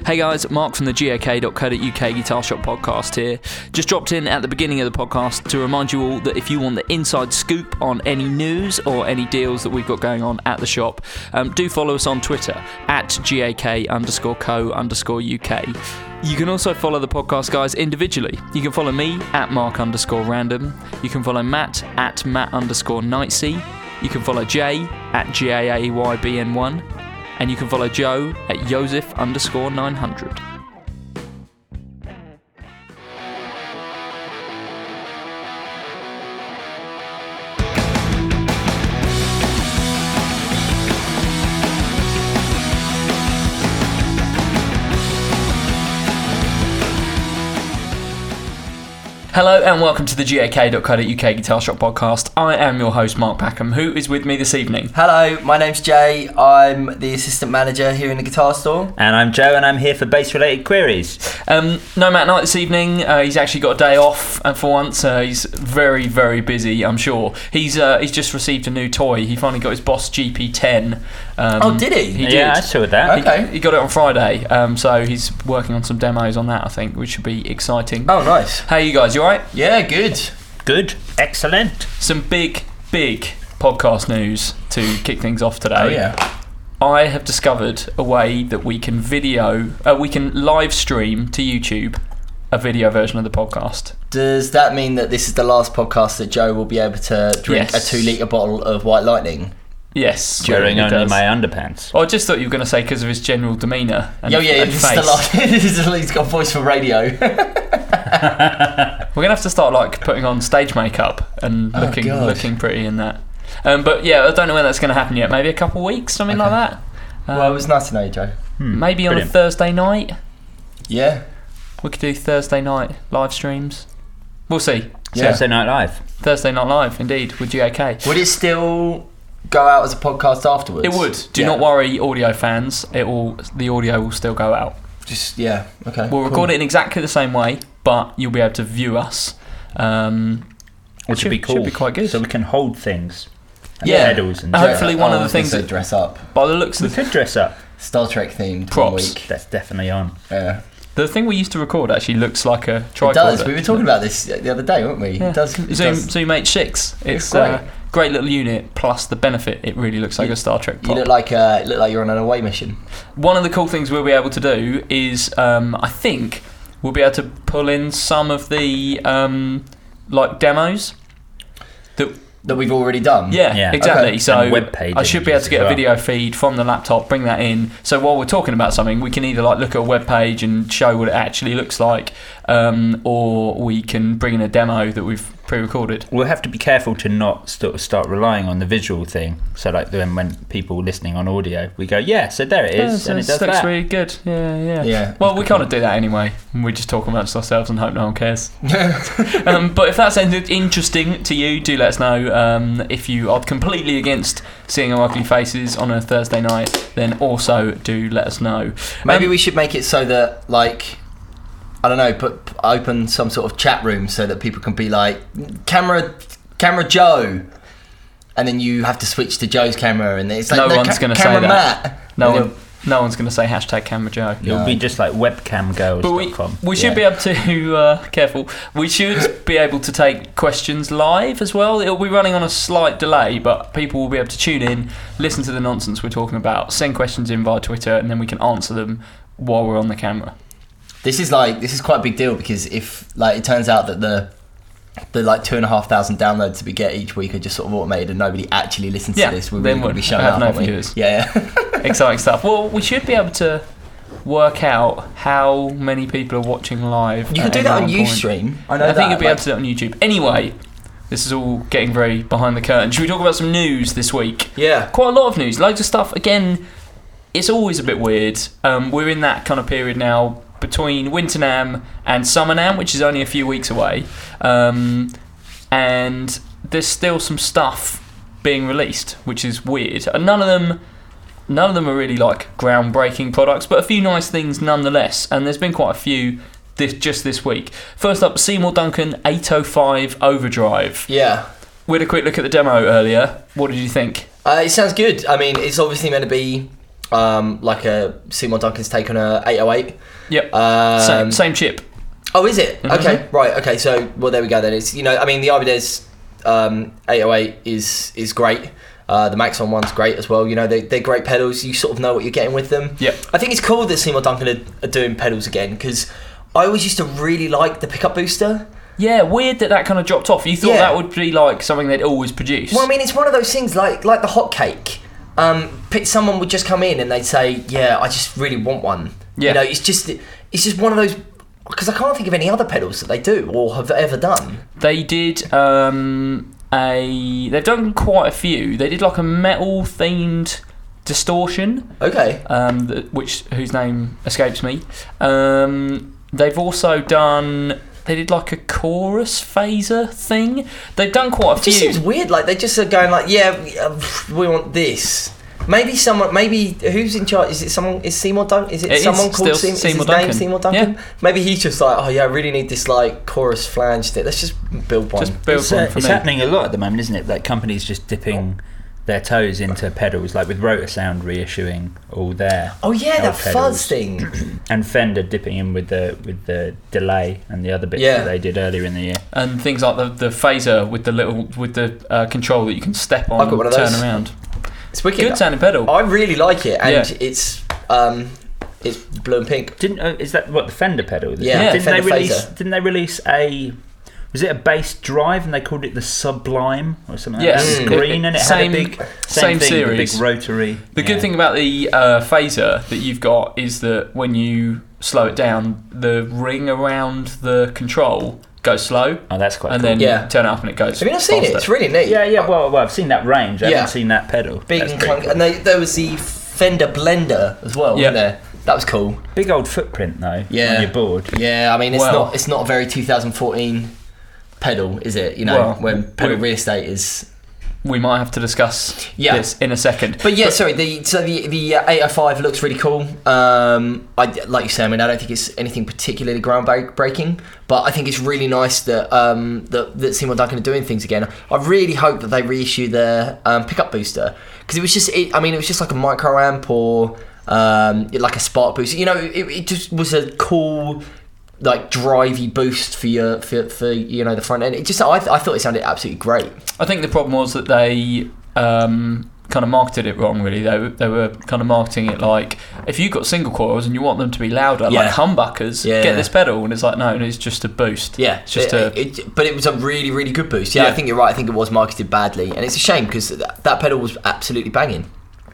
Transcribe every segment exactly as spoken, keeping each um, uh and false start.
Hey guys, Mark from the G A K dot co dot U K Guitar Shop podcast here. Just dropped in at the beginning of the podcast to remind you all that if you want the inside scoop on any news or any deals that we've got going on at the shop, um, do follow us on Twitter at G A K underscore co underscore UK. You can also follow the podcast guys individually. You can follow me at Mark underscore random. You can follow Matt at Matt underscore Knightsea. You can follow Jay at G A A Y B N one. And you can follow Joe at Joseph underscore nine hundred. Hello and welcome to the G A K dot co dot U K Guitar Shop podcast. I am your host Mark Packham, who is with me this evening. Hello, my name's Jay. I'm the assistant manager here in the guitar store. And I'm Joe, and I'm here for bass-related queries. Um, no Matt Knight this evening. Uh, he's actually got a day off uh, for once. Uh, he's very, very busy, I'm sure. He's uh, he's just received a new toy. He finally got his Boss G P ten. Um, oh, did he? He yeah, did. I saw that. Okay. He, he got it on Friday, um, so he's working on some demos on that, I think, which should be exciting. Oh, nice. How are you guys? You alright? Yeah, good. Good. Excellent. Some big, big podcast news to kick things off today. Oh, yeah. I have discovered a way that we can video, uh, we can live stream to YouTube a video version of the podcast. Does that mean that this is the last podcast that Joe will be able to drink Yes. a two litre bottle of White Lightning? Yes. Wearing it only does. my underpants. Oh, I just thought you were going to say because of his general demeanour. And, Oh, yeah, and this is face. the last. This is the, he's got a voice for radio. We're going to have to start like putting on stage makeup and Oh, looking God. looking pretty in that. Um, but yeah, I don't know when that's going to happen yet. Maybe a couple of weeks, something Okay. like that. Um, Well, it was nice to know you, Joe. Hmm, maybe on brilliant. a Thursday night. Yeah. We could do Thursday night live streams. We'll see. Yeah. Thursday Night Live. Thursday night live, indeed, with G A K. Would it still go out as a podcast afterwards? It would. Do Yeah. not worry, audio fans. It will. The audio will still go out. Just, yeah, okay. We'll record it in exactly the same way, but you'll be able to view us. Um, Which should- would be cool. should be quite good. So we can hold things. And Yeah. pedals and Uh, stuff. hopefully one oh, of the I was gonna things say that- dress up. by the looks We of could dress up. Star Trek themed Props. one week. That's definitely on. Yeah. the thing we used to record actually looks like a tricorder. It does. We were talking about this the other day, weren't we? Yeah. It does. It Zoom does. Zoom H six. It's It's great. a great little unit. Plus the benefit, it really looks like You- a Star Trek You pop. look like uh, look like you're on an away mission. One of the cool things we'll be able to do is, um, I think, we'll be able to pull in some of the um, like demos. That That we've already done. yeah, Yeah. exactly. Okay. So And web page I should be able to images get as a well. video feed from the laptop, bring that in. So while we're talking about something, we can either like look at a web page and show what it actually looks like, um, or we can bring in a demo that we've pre-recorded. We'll have to be careful to not st- start relying on the visual thing. So like then when people listening on audio, we go, yeah, so there it is, Yeah, so and it does looks that. really good. Yeah, yeah. Yeah. Well, we kind of do that anyway. We just talk amongst ourselves and hope no one cares. um, but if that sounds interesting to you, do let us know. Um, if you are completely against seeing our ugly faces on a Thursday night, then also do let us know. Maybe Um, we should make it so that, like, I don't know, put open some sort of chat room so that people can be like, camera, camera Joe, and then you have to switch to Joe's camera, and it's like No "No, one's ca- gonna say camera that. Matt. No And one, no one's going to say hashtag Camera Joe. It'll No. be just like webcam girls But dot we, com. we should Yeah. be able to, uh, careful, we should be able to take questions live as well. It'll be running on a slight delay, but people will be able to tune in, listen to the nonsense we're talking about, send questions in via Twitter, and then we can answer them while we're on the camera. This is like this is quite a big deal because if like it turns out that the the like two and a half thousand downloads that we get each week are just sort of automated and nobody actually listens Yeah, to this, we're then really going to we'll be showing have up, no aren't we? viewers. Yeah, yeah. Exciting stuff. Well, we should be able to work out how many people are watching live. You can at do any that on one point. Ustream. I know I that. think you'll be like- able to do it on YouTube. Anyway, this is all getting very behind the curtain. Should we talk about some news this week? Yeah. Quite a lot of news, loads of stuff. Again, it's always a bit weird. Um, we're in that kind of period now between Winter NAMM and Summer NAMM, which is only a few weeks away. Um, and there's still some stuff being released, which is weird. And none of them, none of them are really like groundbreaking products, but a few nice things nonetheless. And there's been quite a few this just this week. First up, Seymour Duncan eight oh five Overdrive. Yeah. We had a quick look at the demo earlier. What did you think? Uh, it sounds good. I mean, it's obviously meant to be um, like a Seymour Duncan's take on a eight oh eight. Yep. Um, same, same chip. Oh, is it? Mm-hmm. Okay, right. Okay, so well, there we go. Then it's you know, I mean, the Ibanez um, eight oh eight is is great. Uh, the Maxon one's great as well. You know, they they're great pedals. You sort of know what you're getting with them. Yep. I think it's cool that Seymour Duncan are, are doing pedals again because I always used to really like the pickup booster. Yeah, weird that that kind of dropped off. You thought Yeah. that would be like something they'd always produce. Well, I mean, it's one of those things like like the hot cake. Um, pick- someone would just come in and they'd say, "Yeah, I just really want one." Yeah. You know, it's just it's just one of those because I can't think of any other pedals that they do or have ever done. They did um, a. They've done quite a few. They did like a metal themed distortion, Okay. um, th- which whose name escapes me. Um, they've also done. They did like a chorus phaser thing. They've done quite a It just few. seems weird. Like they just are going like, "Yeah, we, uh, we want this." Maybe someone. Maybe who's in charge? Is it someone? Is Seymour Duncan? Is it, It is someone called still Seymour? Seymour is his Duncan. name Seymour Duncan? Yeah. Maybe he's just like, "Oh yeah, I really need this like chorus flange thing. Let's just build one." Just build It's, one uh, for it's me. happening a lot at the moment, isn't it? Like companies just dipping their toes into pedals, like with Rotor Sound reissuing all their Oh yeah, old that pedals. fuzz thing. and Fender dipping in with the with the delay and the other bits Yeah. that they did earlier in the year. And things like the, the phaser with the little with the uh, control that you can step on I've got one and of turn those. around. It's wicked. Good sounding pedal. I really like it, and Yeah. it's um, it's blue and pink. Didn't uh, is that what the Fender pedal? Yeah, Yeah. Didn't Fender they release? Phaser. Didn't they release a? Was it a bass drive and they called it the Sublime or something? Yes. like that? It was Mm. green and it Same- had a big same same, thing, series. the big rotary. The yeah. good thing about the uh, phaser that you've got is that when you slow it down, the ring around the control goes slow, Oh, that's quite and cool. then Yeah. you turn it up and it goes. Have you not seen it? faster. It's really neat. Yeah, yeah. Well, well, I've seen that range. I Yeah. haven't seen that pedal. Big That's and pretty clunky. cool. And they, there was the Fender Blender as well, Yeah. wasn't there? That was cool. Big old footprint though. Yeah. On your board. Yeah, I mean, it's Well- not it's not a very two thousand fourteen pedal, is it? You know, Well, when pedal we- real estate is. We might have to discuss Yeah. this in a second. But yeah, sorry. The so the the uh, eight oh five looks really cool. Um, I like you say. I mean, I don't think it's anything particularly groundbreaking, but I think it's really nice that um that that Seymour Duncan are doing things again. I really hope that they reissue their um, pickup booster because it was just. It, I mean, it was just like a micro amp or um like a spark booster. You know, it, it just was a cool, like drivey boost for your for, for you know the front end. It just I, I thought it sounded absolutely great. I think the problem was that they um, kind of marketed it wrong. Really, they were, they were kind of marketing it like if you've got single coils and you want them to be louder, Yeah. like humbuckers, Yeah. get this pedal. And it's like no, it's just a boost. Yeah, it's just it, a. it, but it was a really, really good boost. Yeah, Yeah. I think you're right. I think it was marketed badly, and it's a shame because that, that pedal was absolutely banging.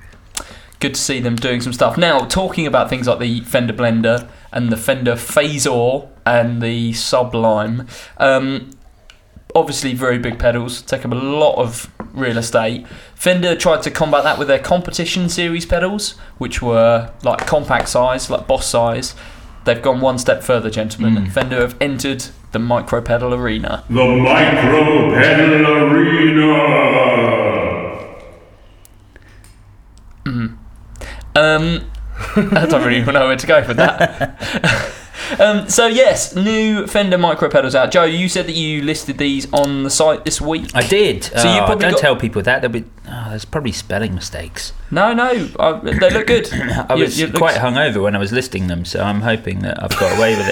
Good to see them doing some stuff. Now, talking about things like the Fender Blender and the Fender Phasor and the Sublime, um, obviously very big pedals, take up a lot of real estate. Fender tried to combat that with their competition series pedals, which were like compact size, like Boss size. They've gone one step further, gentlemen. Mm. Fender have entered the micro pedal arena. The Micro Pedal Arena. Um, I don't really know where to go with that. um, so yes, new Fender micro pedals out. Joe, you said that you listed these on the site this week. I did. So you Oh, probably don't got- tell people that. There'll be oh, there's probably spelling mistakes. No, no, uh, they look good. I You- was you look- quite hungover when I was listing them, so I'm hoping that I've got away with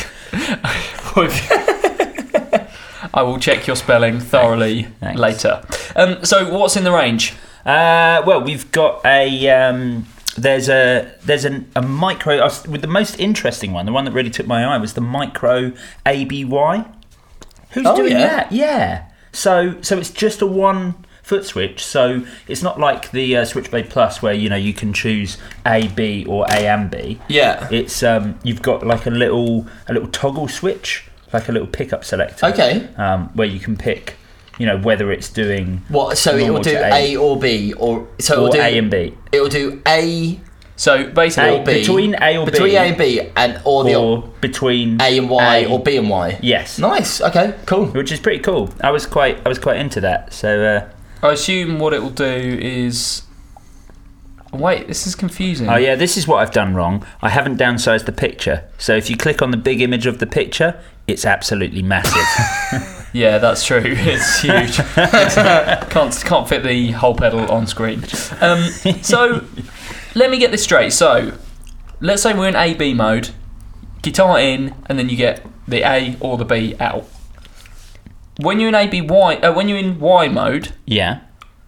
it. I will check your spelling thoroughly Thanks. later. Um, so what's in the range? Uh, well, we've got a um, there's a there's an, a micro I was- with the most interesting one. The one that really took my eye was the Micro A B Y. Who's Oh, doing yeah. that? Yeah. So so it's just a one foot switch. So it's not like the uh, Switchblade Plus where you know you can choose A, B, or A and B. Yeah. It's um, you've got like a little a little toggle switch, like a little pickup selector. Okay. Um, where you can pick, you know, whether it's doing What? So it will normal do to A or B, or so it or will do A and B. It will do A So basically, or B between A or B. between A and B, and or the or between A and Y A- or B and Y. Yes, Nice. Okay. Cool. which is pretty cool. I was quite I was quite into that. So uh, I assume what it will do is. Wait, this is confusing. oh yeah, this is what I've done wrong. I haven't downsized the picture. So if you click on the big image of the picture, it's absolutely massive. Yeah, that's true. It's huge. can't can't fit the whole pedal on screen. Um, so let me get this straight. So, let's say we're in A B mode, guitar in, and then you get the A or the B out. When you're in A B Y, uh, when you're in Y mode, Yeah.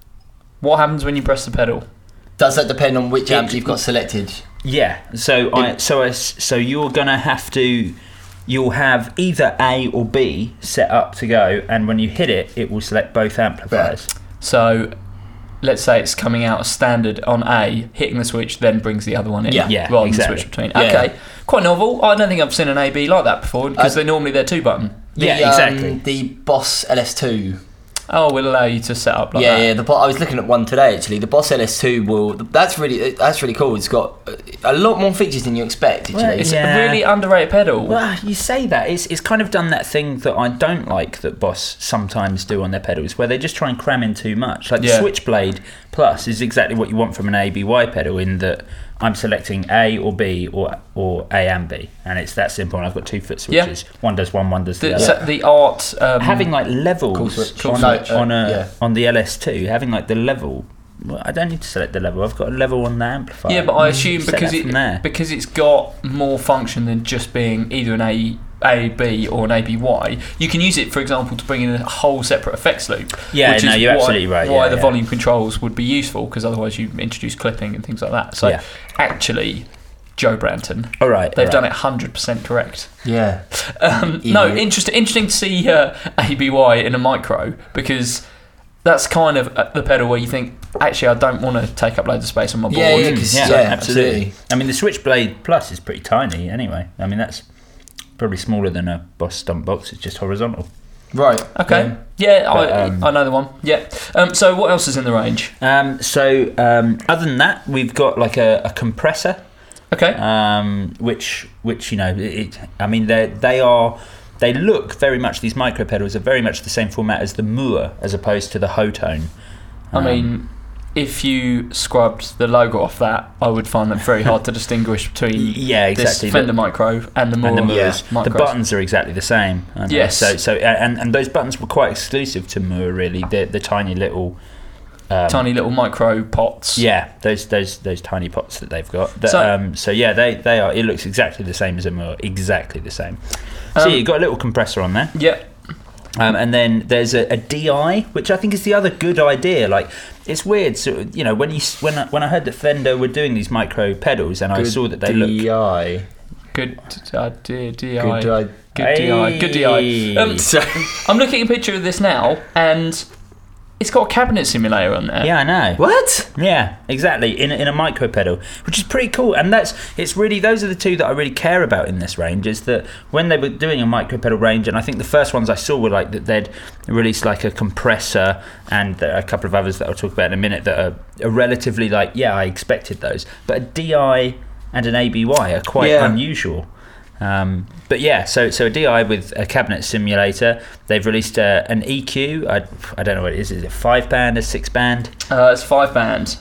what happens when you press the pedal? Does that depend on which amp you've got selected? Yeah. So I so I, so you're gonna have to. You'll have either A or B set up to go, and when you hit it, it will select both amplifiers. So, let's say it's coming out as standard on A, hitting the switch, then brings the other one in. Yeah. Yeah, rather exactly. than switch between. Yeah. Okay, quite novel. I don't think I've seen an A B like that before because Uh, they're normally they're two button. The, Yeah, exactly. Um, the Boss L S two. Oh, will allow you to set up like yeah, that. yeah. The Bo- I was looking at one today actually. The Boss L S two will. That's really that's really cool. It's got a lot more features than you expect. Actually, Well, It's Yeah. a really underrated pedal. Well, you say that it's it's kind of done that thing that I don't like that Boss sometimes do on their pedals, where they just try and cram in too much. Like Yeah. the Switchblade Plus is exactly what you want from an A B Y pedal, in that I'm selecting A or B or or A and B, and it's that simple. And I've got two foot Yeah. switches. One does one, one does the, the, other. so the art um, Having like levels Cool switch. on, Cool switch. on a Yeah. on the L S two, having like the level. Well, I don't need to select the level. I've got a level on the amplifier. yeah, but I assume Set because that it from there. because it's got more function than just being either an A A B or an A B Y. You can use it, for example, to bring in a whole separate effects loop. Yeah, which no, is you're why, absolutely right, Why yeah, the yeah. volume controls would be useful, because otherwise you introduce clipping and things like that. So Yeah. actually, Joe Branton, All right, they've all done right. it one hundred percent correct. yeah. Um, no, Idiot. interesting. Interesting to see uh, A B Y in a micro, because that's kind of uh, the pedal where you think, actually, I don't want to take up loads of space on my board. Yeah, yeah, 'cause- Yeah, yeah, absolutely. absolutely. I mean, the Switchblade Plus is pretty tiny anyway. I mean, that's probably smaller than a Boss Stump Box. It's just horizontal. Right. Okay. Yeah, But, I, um, I know the one. Yeah. Um, so what else is in the range? Um, so, um, other than that, we've got like a, a compressor, Okay. um, which, which you know, it, I mean, they they are. They look very much. These micro pedals are very much the same format as the Moore, as opposed to the Hotone. I Um, mean, if you scrubbed the logo off that, I would find that very hard to distinguish between yeah, exactly. this Fender Micro and the more and the Yeah. Moores. micros. The buttons are exactly the same. aren't they? Yes. So so and, and those buttons were quite exclusive to Moore, really. The the tiny little. Um, tiny little micro pots. Yeah, those those those tiny pots that they've got. That, So- um, so yeah, they they are. It looks exactly the same as a Moore, exactly the same. So Um, yeah, you've got a little compressor on there, Yeah. um, and then there's a, a D I, which I think is the other good idea. Like, it's weird. So you know, when you s- when I, when I heard that Fender were doing these micro pedals, and I saw that they look. D I. Good uh, D- DI. Good I. Good D I. Good D I. Um, So, I'm looking at a picture of this now, and it's got a cabinet simulator on there. Yeah, I know. what? Yeah, exactly. In a, in a micro pedal, which is pretty cool, and that's it's really those are the two that I really care about in this range. Is that when they were doing a micro pedal range, and I think the first ones I saw were like that they'd released like a compressor and there are a couple of others that I'll talk about in a minute that are, are relatively like yeah I expected those, but a D I and an A B Y are quite Yeah. unusual. Um, but yeah, so so a D I with a cabinet simulator. They've released uh, an E Q. I, I don't know what it is. Is it a five band, a six band? Uh, it's five band.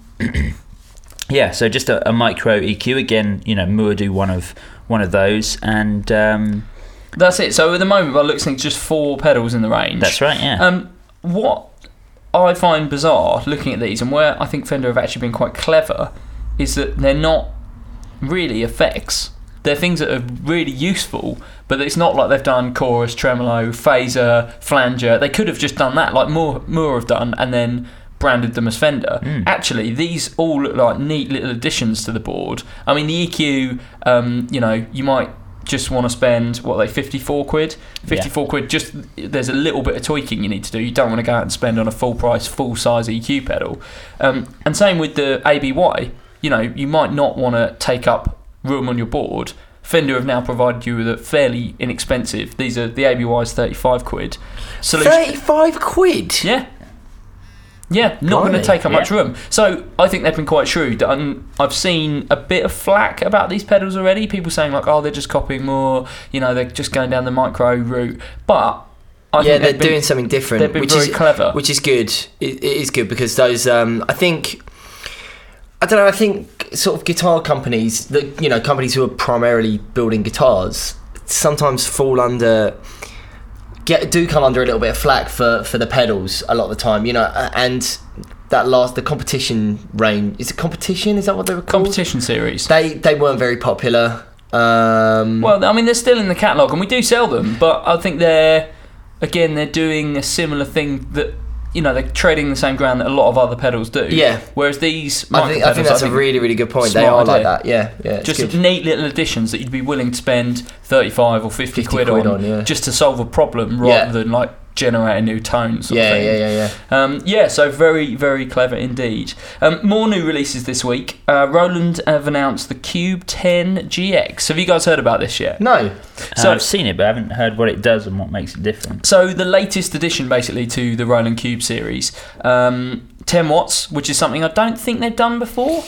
Yeah, so just a, a micro E Q again. You know, Moore do one of one of those, and um, That's it. So at the moment, by looks like just four pedals in the range. that's right. Yeah, Um, what I find bizarre looking at these, and where I think Fender have actually been quite clever, is that they're not really effects. They're things that are really useful, but it's not like they've done chorus, tremolo, phaser, flanger. They could have just done that, like Moore, Moore have done, and then branded them as Fender. Mm. Actually, these all look like neat little additions to the board. I mean, the E Q, um, you know, you might just want to spend, what are they, fifty-four quid? fifty-four quid, just, there's a little bit of tweaking you need to do. You don't want to go out and spend on a full price, full size E Q pedal. Um, and same with the A B Y, you know, you might not want to take up room on your board. Fender have now provided you with a fairly inexpensive, these are the A B Ys thirty-five quid solution. thirty-five quid? Yeah. Yeah, not going to Blimey. take up much Yeah. room. So I think they've been quite shrewd. Um, I've seen a bit of flack about these pedals already. People saying like, "Oh, they're just copying more. You know, they're just going down the micro route." But I yeah, think they're they've been, doing something different, they've been which very is clever. which is good. It, it is good because those, um, I think, I don't know. I think sort of guitar companies, that you know, companies who are primarily building guitars, sometimes fall under, get do come under a little bit of flack for for the pedals a lot of the time. You know, and that last the competition range. Is it competition? Is that what they were called? Competition series. They they weren't very popular. Um, Well, I mean, they're still in the catalogue, and we do sell them, but I think they're, again, they're doing a similar thing that, you know, they're trading the same ground that a lot of other pedals do. Yeah. Whereas these I micro think I think pedals, that's a really really good point. They smart are like idea. that. Yeah, yeah. It's just good. neat little additions that you'd be willing to spend thirty-five or fifty, fifty quid, quid on, on, yeah. just to solve a problem rather Yeah. than like generate a new tone sort Yeah, of thing. yeah, yeah, yeah. Um, yeah, so very, very clever indeed. Um, more new releases this week. Uh, Roland have announced the Cube ten G X. Have you guys heard about this yet? No. So- Uh, I've seen it, but I haven't heard what it does and what makes it different. So the latest addition, basically, to the Roland Cube series, um, ten watts, which is something I don't think they've done before.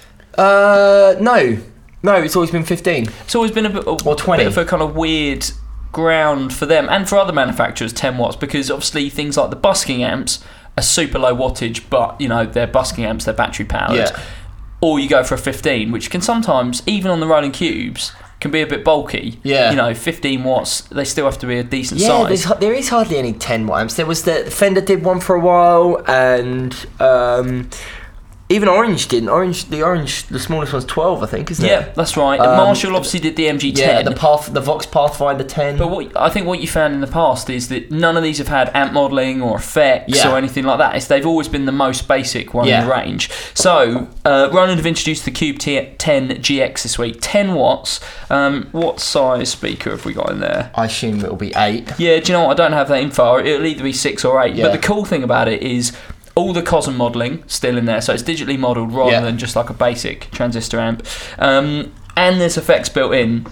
Uh, no, no. It's always been fifteen. It's always been a bit, a Or twenty. bit of a kind of weird ground for them and for other manufacturers, ten watts, because obviously things like the busking amps are super low wattage, but you know they're busking amps, they're battery powered. Yeah. Or you go for a fifteen, which can sometimes, even on the Roland Cubes, can be a bit bulky. Yeah. You know, fifteen watts, they still have to be a decent Yeah, size. there's, there is hardly any ten watt amps. There was the Fender did one for a while, and um, even Orange didn't. Orange, the Orange, the smallest one's twelve, I think, isn't Yeah, it? that's right. Um, Marshall obviously did the M G ten. Yeah, the Path, the Vox Pathfinder ten. But what I think what you found in the past is that none of these have had amp modelling or effects Yeah. or anything like that. It's, they've always been the most basic one in Yeah. the range. So uh, Roland have introduced the Cube ten G X this week, ten watts. Um, what size speaker have we got in there? I assume it'll be eight. Yeah, do you know what? I don't have that info. It'll either be six or eight. Yeah. But the cool thing about it is all the Cosm modelling still in there, so it's digitally modelled rather Yeah. than just like a basic transistor amp. Um, and there's effects built in.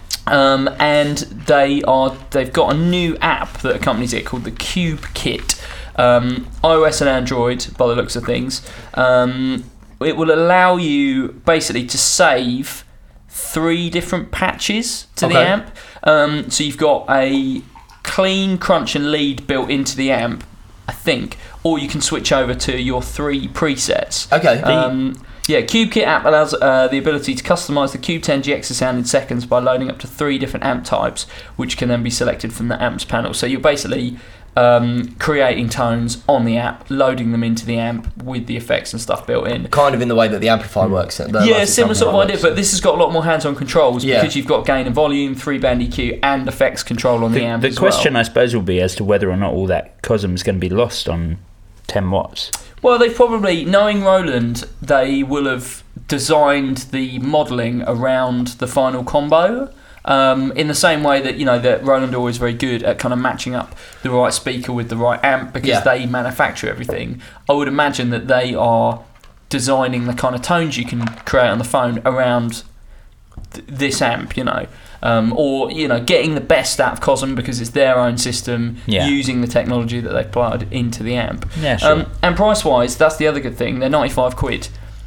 Um, and they are they've got a new app that accompanies it called the Cube Kit. Um, iOS and Android, by the looks of things. Um, it will allow you basically to save three different patches to the Okay. amp. Um, so you've got a clean crunch and lead built into the amp, I think, or you can switch over to your three presets. Okay. Um, yeah, CubeKit app allows uh, the ability to customize the Cube ten G X's sound in seconds by loading up to three different amp types, which can then be selected from the amps panel. So you're basically um, creating tones on the app, loading them into the amp with the effects and stuff built in. kind of in the way that the amplifier works. The Yeah, Elastic similar sort of amplifier idea, works. but this has got a lot more hands-on controls Yeah. because you've got gain and volume, three-band E Q, and effects control on the, The, amp the as question, well. I suppose, will be as to whether or not all that Cosm is going to be lost on ten watts. Well, they probably, knowing Roland, they will have designed the modelling around the final combo. Um, in the same way that, you know, that Roland are always very good at kind of matching up the right speaker with the right amp because Yeah. they manufacture everything. I would imagine that they are designing the kind of tones you can create on the phone around th- this amp, you know. Um, or, you know, getting the best out of Cosm because it's their own system, Yeah. using the technology that they've plugged into the amp. Yeah, sure. Um, and price-wise, that's the other good thing. They're ninety-five quid,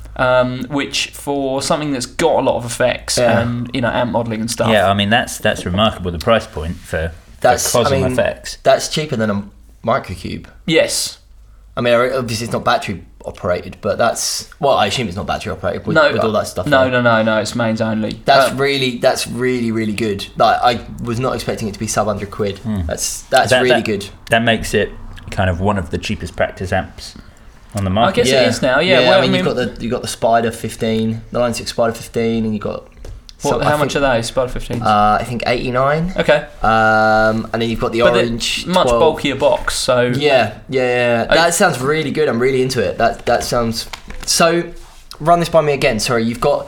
um, which for something that's got a lot of effects Yeah. and, you know, amp modelling and stuff. Yeah, I mean that's that's remarkable. The price point for, That's- for Cosm I mean- effects. That's cheaper than a Microcube. Yes. I mean, obviously it's not battery operated, but that's well. I assume it's not battery operated with, no, with all that stuff. No, on. no, no, no. It's mains only. That's Um, really, that's really, really good. Like, I was not expecting it to be sub hundred quid. That's that's That- really that- good. That makes it kind of one of the cheapest practice amps on the market. I guess it is now. Yeah. yeah. well, I mean, you've got the you have got the Spider fifteen, the Line Six Spider fifteen, and you have got. what, some- how I much think, are they? Spider fifteen. Uh, I think eighty nine. okay. Um, and then you've got the But they're orange. much twelve. bulkier box. So Yeah, yeah, yeah. I- That sounds really good. I'm really into it. That that sounds. So, run this by me again. Sorry, you've got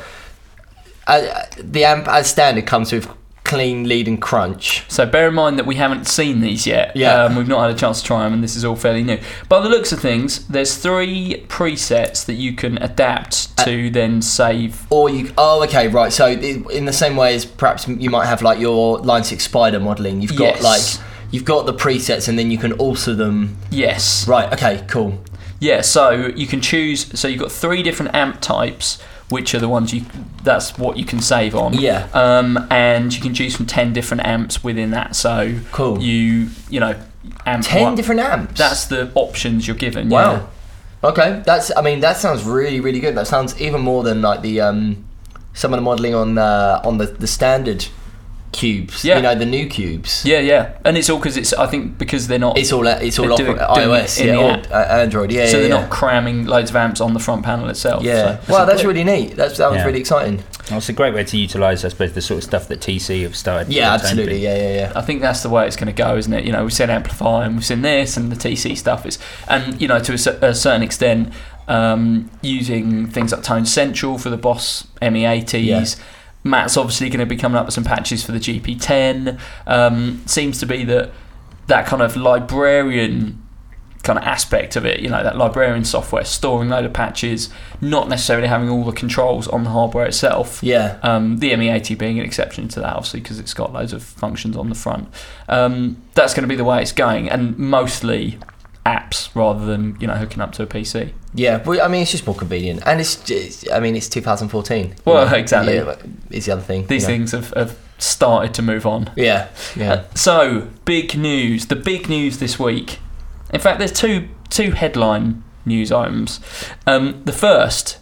uh, the amp as standard comes with clean, lead, and crunch. So bear in mind that we haven't seen these yet. Yeah. Um, we've not had a chance to try them, and this is all fairly new. By the looks of things, there's three presets that you can adapt to then save. Or you. Oh, okay, right. So i- in the same way as perhaps you might have like your Line Six Spider modelling, you've got Yes. like you've got the presets, and then you can alter them. Yes. Right. Okay. Cool. Yeah, so you can choose. So you've got three different amp types, which are the ones you. That's what you can save on. Yeah. Um, and you can choose from ten different amps within that. So Cool. you you know amp Ten one- different amps. That's the options you're given. Wow. Okay, that's. I mean, that sounds really, really good. That sounds even more than like the um, some of the modelling on uh, on the, the standard cubes. Yeah. You know, the new cubes. Yeah, yeah, and it's all because it's. I think because they're not. It's all it's all They're off doing- of doing iOS, it in yeah, the or uh, Android. Yeah, so yeah, they're yeah. not cramming loads of amps on the front panel itself. Yeah. So. Wow, that's really neat. That's that was Yeah. really exciting. Well, it's a great way to utilise, I suppose, the sort of stuff that T C have started. Yeah, with its own absolutely. thing. Yeah, yeah, yeah. I think that's the way it's going to go, isn't it? You know, we've seen Amplify and we've seen this and the T C stuff is, and you know, to a, cer- a certain extent, um, using things like Tone Central for the Boss M E eighties. Yeah. Matt's obviously going to be coming up with some patches for the G P ten. Um, seems to be that that kind of librarian kind of aspect of it, you know, that librarian software, storing a load of patches, not necessarily having all the controls on the hardware itself. Yeah. Um, the M E eighty being an exception to that, obviously, because it's got loads of functions on the front. Um, that's going to be the way it's going, and mostly apps rather than, you know, hooking up to a P C. Yeah, well, I mean, it's just more convenient, and it's, it's I mean, it's two thousand fourteen. you Well, know? exactly. Yeah, it's the other thing. These you know? things have, have started to move on. Yeah, yeah. Uh, so, big news. The big news this week. In fact, there's two two headline news items. Um, the first,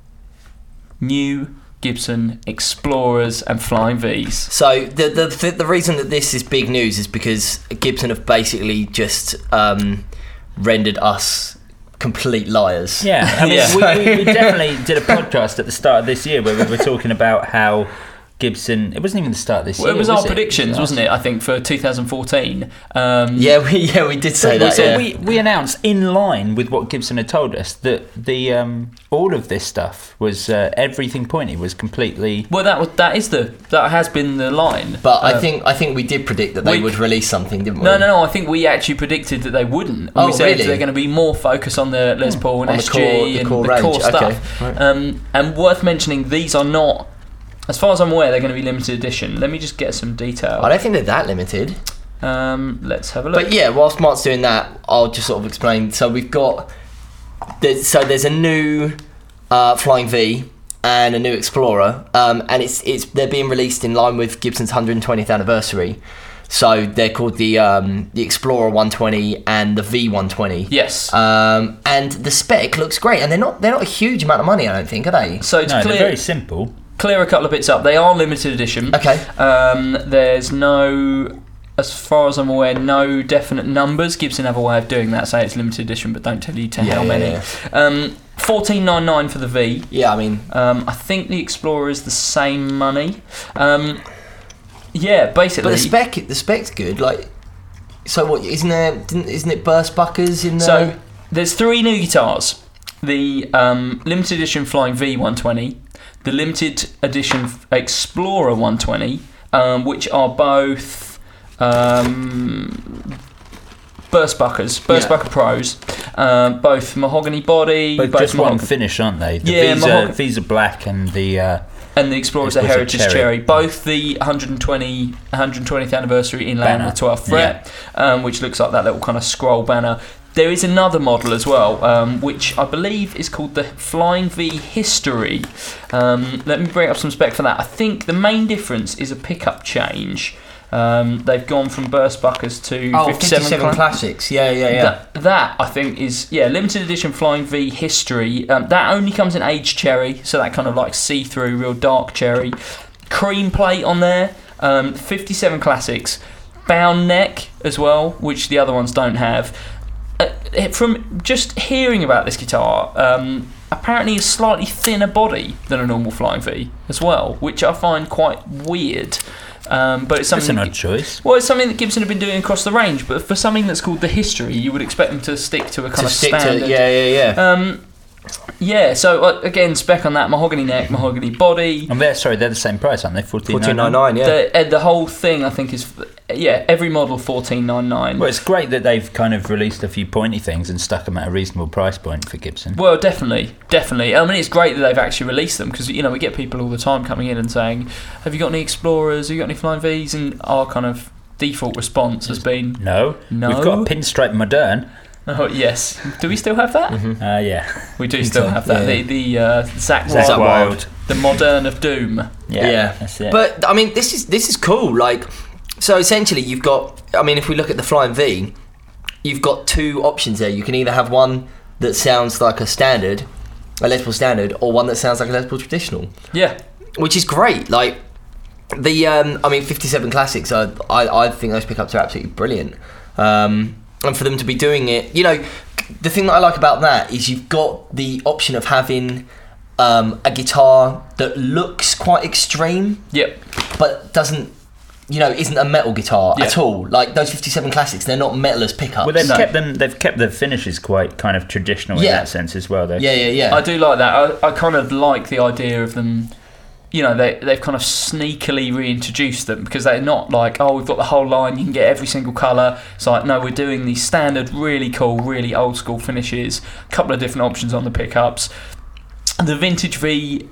new Gibson Explorers and Flying V's. So the, the the the reason that this is big news is because Gibson have basically just um, rendered us complete liars. Yeah, I mean, Yeah. We, we, we definitely did a podcast at the start of this year where we were talking about how Gibson. It wasn't even the start of this Well, year. it was, was our predictions, It? wasn't it? I think for two thousand fourteen. Um, Yeah, we yeah we did say So, that. so yeah. we, we announced in line with what Gibson had told us that the um, all of this stuff was uh, everything pointy was completely. Well, that was that is the that has been the line. But I Uh, think I think we did predict that they we- would release something, didn't we? No, no, no. I think we actually predicted that they wouldn't. And Oh, we said really? they're going to be more focused on the Les Paul and On the S G core- the and core the range. core Okay, stuff. right. Um, and worth mentioning, these are not, as far as I'm aware, they're going to be limited edition. Let me just get some detail. I don't think they're that limited. Um, let's have a look. But yeah, whilst Mark's doing that, I'll just sort of explain. So we've got, there's, so there's a new uh, Flying V and a new Explorer, um, and it's it's they're being released in line with Gibson's one hundred twentieth anniversary. So they're called the um, the Explorer one twenty and the V one twenty. Yes. Um, and the spec looks great, and they're not they're not a huge amount of money, I don't think, are they? so to No, they're clear, very simple. clear a couple of bits up, they are limited edition. Okay. Um, there's no, as far as I'm aware, no definite numbers. Gibson have a way of doing that, say it's limited edition, but don't tell you to Yeah, how yeah, many. yeah. Um, fourteen ninety-nine for the V. Yeah, I mean, Um, I think the Explorer is the same money. Um, yeah, basically. but the spec the spec's good. Like, so what? Isn't there? Didn't, isn't it burst buckers in there? So there's three new guitars: the um, limited edition Flying V one twenty, the limited edition Explorer one twenty, um, which are both um, burst buckers, burst Yeah. bucker pros, um, both mahogany body, But both just one mahog- finish, aren't they? The Yeah, Visa, mahog- Visa Black and the. Uh, and the Explorer's It a was a Heritage cherry. Cherry. Both the one hundred twenty, one hundred twentieth anniversary inland on Banner. the twelfth fret, um, which looks like that little kind of scroll banner. There is another model as well, um, which I believe is called the Flying V History. Um, let me bring up some spec for that. I think the main difference is a pickup change. Um, they've gone from burst buckers to oh, fifty-seven, fifty-seven cla- classics. Yeah, yeah, yeah. That, that I think is yeah limited edition Flying V History. Um, that only comes in aged cherry, so that kind of like see-through, real dark cherry. Cream plate on there. Um, fifty-seven classics, bound neck as well, which the other ones don't have. Uh, from just hearing about this guitar, um, apparently a slightly thinner body than a normal Flying V as well, which I find quite weird. Um, but it's that's something. an odd choice. Well, it's something that Gibson have been doing across the range, but for something that's called the History, you would expect them to stick to a kind to of stick standard. to yeah, yeah, yeah. Um, yeah. So uh, again, spec on that: mahogany neck, mahogany body. And they're sorry, they're the same price, aren't they? Fourteen Fourteen nine nine nine. Yeah. The uh, the whole thing, I think, is yeah. Every model fourteen ninety-nine. Well, it's great that they've kind of released a few pointy things and stuck them at a reasonable price point for Gibson. Well, definitely, definitely. I mean, it's great that they've actually released them because you know we get people all the time coming in and saying, "Have you got any Explorers? Have you got any Flying V's?" And our kind of default response has been, No, No? we've got a pinstripe modern. "Oh yes." Do we still have that? Uh, yeah, We do still so, have that. yeah. The the uh, Zach Zach Wild, Wild. the Modern of Doom. Yeah, Yeah. that's it. But I mean, this is this is cool. Like, so essentially, you've got. I mean, if we look at the Flying V, you've got two options there. You can either have one that sounds like a standard, a Les Paul standard, or one that sounds like a Les Paul traditional, Yeah. which is great. Like, the um, I mean, fifty-seven Classics. I, I I think those pickups are absolutely brilliant. Um, and for them to be doing it, you know, the thing that I like about that is you've got the option of having um, a guitar that looks quite extreme, Yep. but doesn't, you know, isn't a metal guitar Yeah. at all. Like those fifty-seven Classics, they're not metal as pickups. Well, they've No. kept them. They've kept the finishes quite kind of traditional in Yeah. that sense as well, though. yeah, yeah, yeah. I do like that. I, I kind of like the idea of them. You know, they they've kind of sneakily reintroduced them because they're not like, oh, we've got the whole line. You can get every single colour. It's like, no, we're doing these standard, really cool, really old school finishes. A couple of different options on the pickups. The Vintage V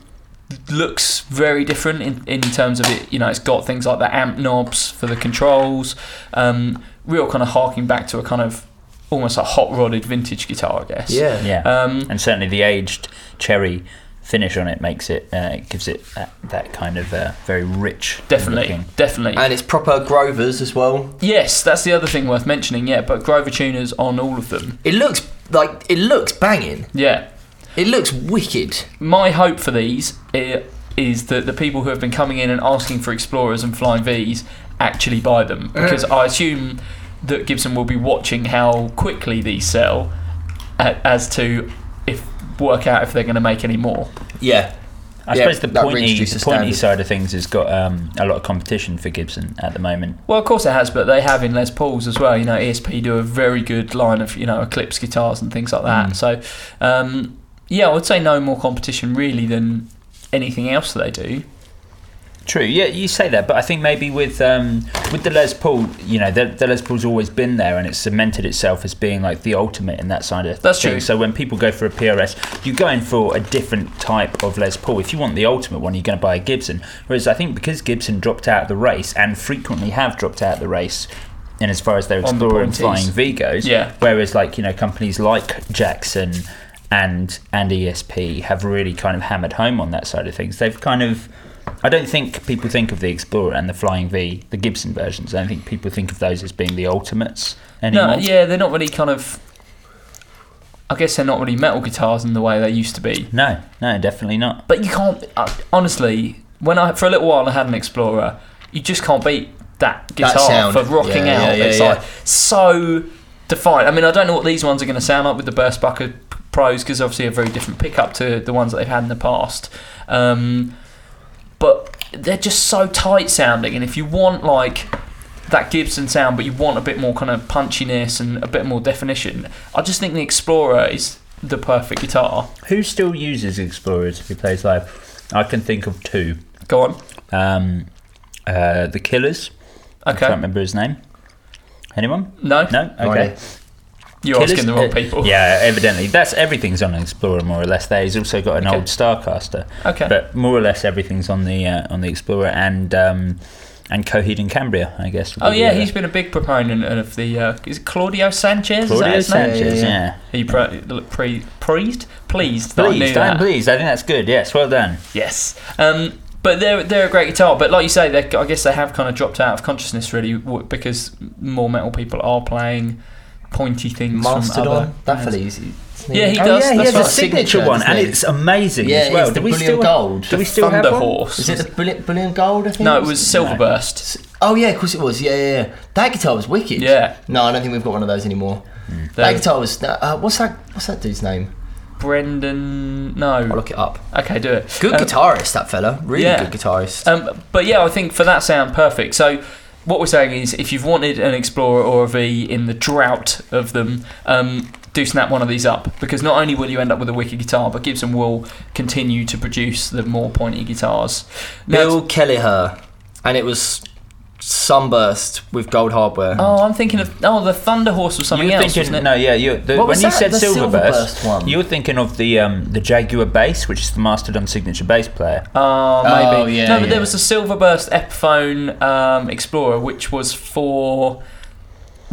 looks very different in, in terms of it. You know, it's got things like the amp knobs for the controls. Um, real kind of harking back to a kind of almost a hot rodded vintage guitar, I guess. yeah. Yeah. Um, And certainly the aged cherry finish on it makes it. Uh, it gives it that, that kind of uh, very rich. definitely, looking. definitely. And it's proper Grovers as well. Yes, that's the other thing worth mentioning. Yeah, but Grover tuners on all of them. It looks like it looks banging. Yeah, It looks wicked. my hope for these i- is that the people who have been coming in and asking for Explorers and Flying V's actually buy them, because I assume that Gibson will be watching how quickly these sell, a- as to if work out if they're going to make any more. Yeah. I Yeah, suppose the that pointy, reintroduced the the pointy standard. side of things has got um, a lot of competition for Gibson at the moment. Well, of course it has, but they have in Les Pauls as well. You know, E S P do a very good line of, you know, Eclipse guitars and things like that. Mm. So, um, yeah, I would say no more competition really than anything else that they do. True, yeah, you say that, but I think maybe with um, with the Les Paul, you know, the, the Les Paul's always been there, and it's cemented itself as being like the ultimate in that side of That's thing. true. So when people go for a P R S, you're going for a different type of Les Paul. If you want the ultimate one, you're going to buy a Gibson. Whereas I think because Gibson dropped out of the race and frequently have dropped out of the race, and as far as their On the Explorer and pointies. Flying V goes, Yeah. whereas like you know companies like Jackson and and E S P have really kind of hammered home on that side of things. They've kind of, I don't think people think of the Explorer and the Flying V, the Gibson versions. I don't think people think of those as being the ultimates anymore. No, yeah, they're not really kind of. I guess they're not really metal guitars in the way they used to be. no, no, definitely not. But you can't. Uh, honestly, when I for a little while I had an Explorer, you just can't beat that guitar sound. for rocking Yeah, out. yeah, yeah, it's yeah. like so defined. I mean, I don't know what these ones are going to sound like with the Burst Bucket Pros, because obviously a very different pickup to the ones that they've had in the past. Um, but they're just so tight sounding, and if you want like that Gibson sound, but you want a bit more kind of punchiness and a bit more definition, I just think the Explorer is the perfect guitar. Who still uses Explorers if he plays live? I can think of two. Go on. Um, uh, the Killers. I Okay. can't remember his name. Anyone? No, No? No Okay. idea. you're Killers- asking the wrong uh, people. Yeah, evidently. That's everything's on an Explorer more or less. There, he's also got an Okay. old Starcaster, Okay. but more or less everything's on the uh, on the Explorer and um, and Coheed and Cambria, I guess. would Oh be yeah, the, uh, he's been a big proponent of the. Uh, is it Claudio Sanchez? Is that Claudio his name? Sanchez. Yeah, Yeah, yeah, He pre- pre- pleased, pleased that I knew pleased. I'm that. pleased. I think that's good. Yes, well done. Yes. Um, but they're they're a great guitar. But like you say, they I guess they have kind of dropped out of consciousness really w- because more metal people are playing pointy things from other. Mastodon. That bands. fella, he's, Yeah, he Oh does. yeah, he That's has a right. signature one, doesn't and it? it's amazing Yeah, as well. it's the do we Bullion still Gold. Do we The still have Thunder one? Horse. Is it the Bullion, Bullion Gold, I think? No, it was Silverburst. Oh, yeah, of course it was. Yeah, yeah, yeah. That guitar was wicked. Yeah. No, I don't think we've got one of those anymore. That They- guitar was... Uh, what's that What's that dude's name? Brendan. I'll No. look it up. Okay, do it. Good Um, guitarist, that fella. Really yeah. good guitarist. Um, but yeah, I think for that sound, perfect. So what we're saying is, if you've wanted an Explorer or a V in the drought of them, um, do snap one of these up, because not only will you end up with a wicked guitar, but Gibson will continue to produce the more pointy guitars. Now, Bill Kelleher. And it was Sunburst with gold hardware. oh, I'm thinking of oh, the Thunder Horse was something You're else, thinking wasn't it? no, yeah. You the, What when was you that? said The Silverburst, Silverburst one? you were thinking of the um, the Jaguar bass, which is the Mastodon signature bass player. Oh, maybe. Oh, yeah, no, but yeah. there was a Silverburst Epiphone um, Explorer, which was for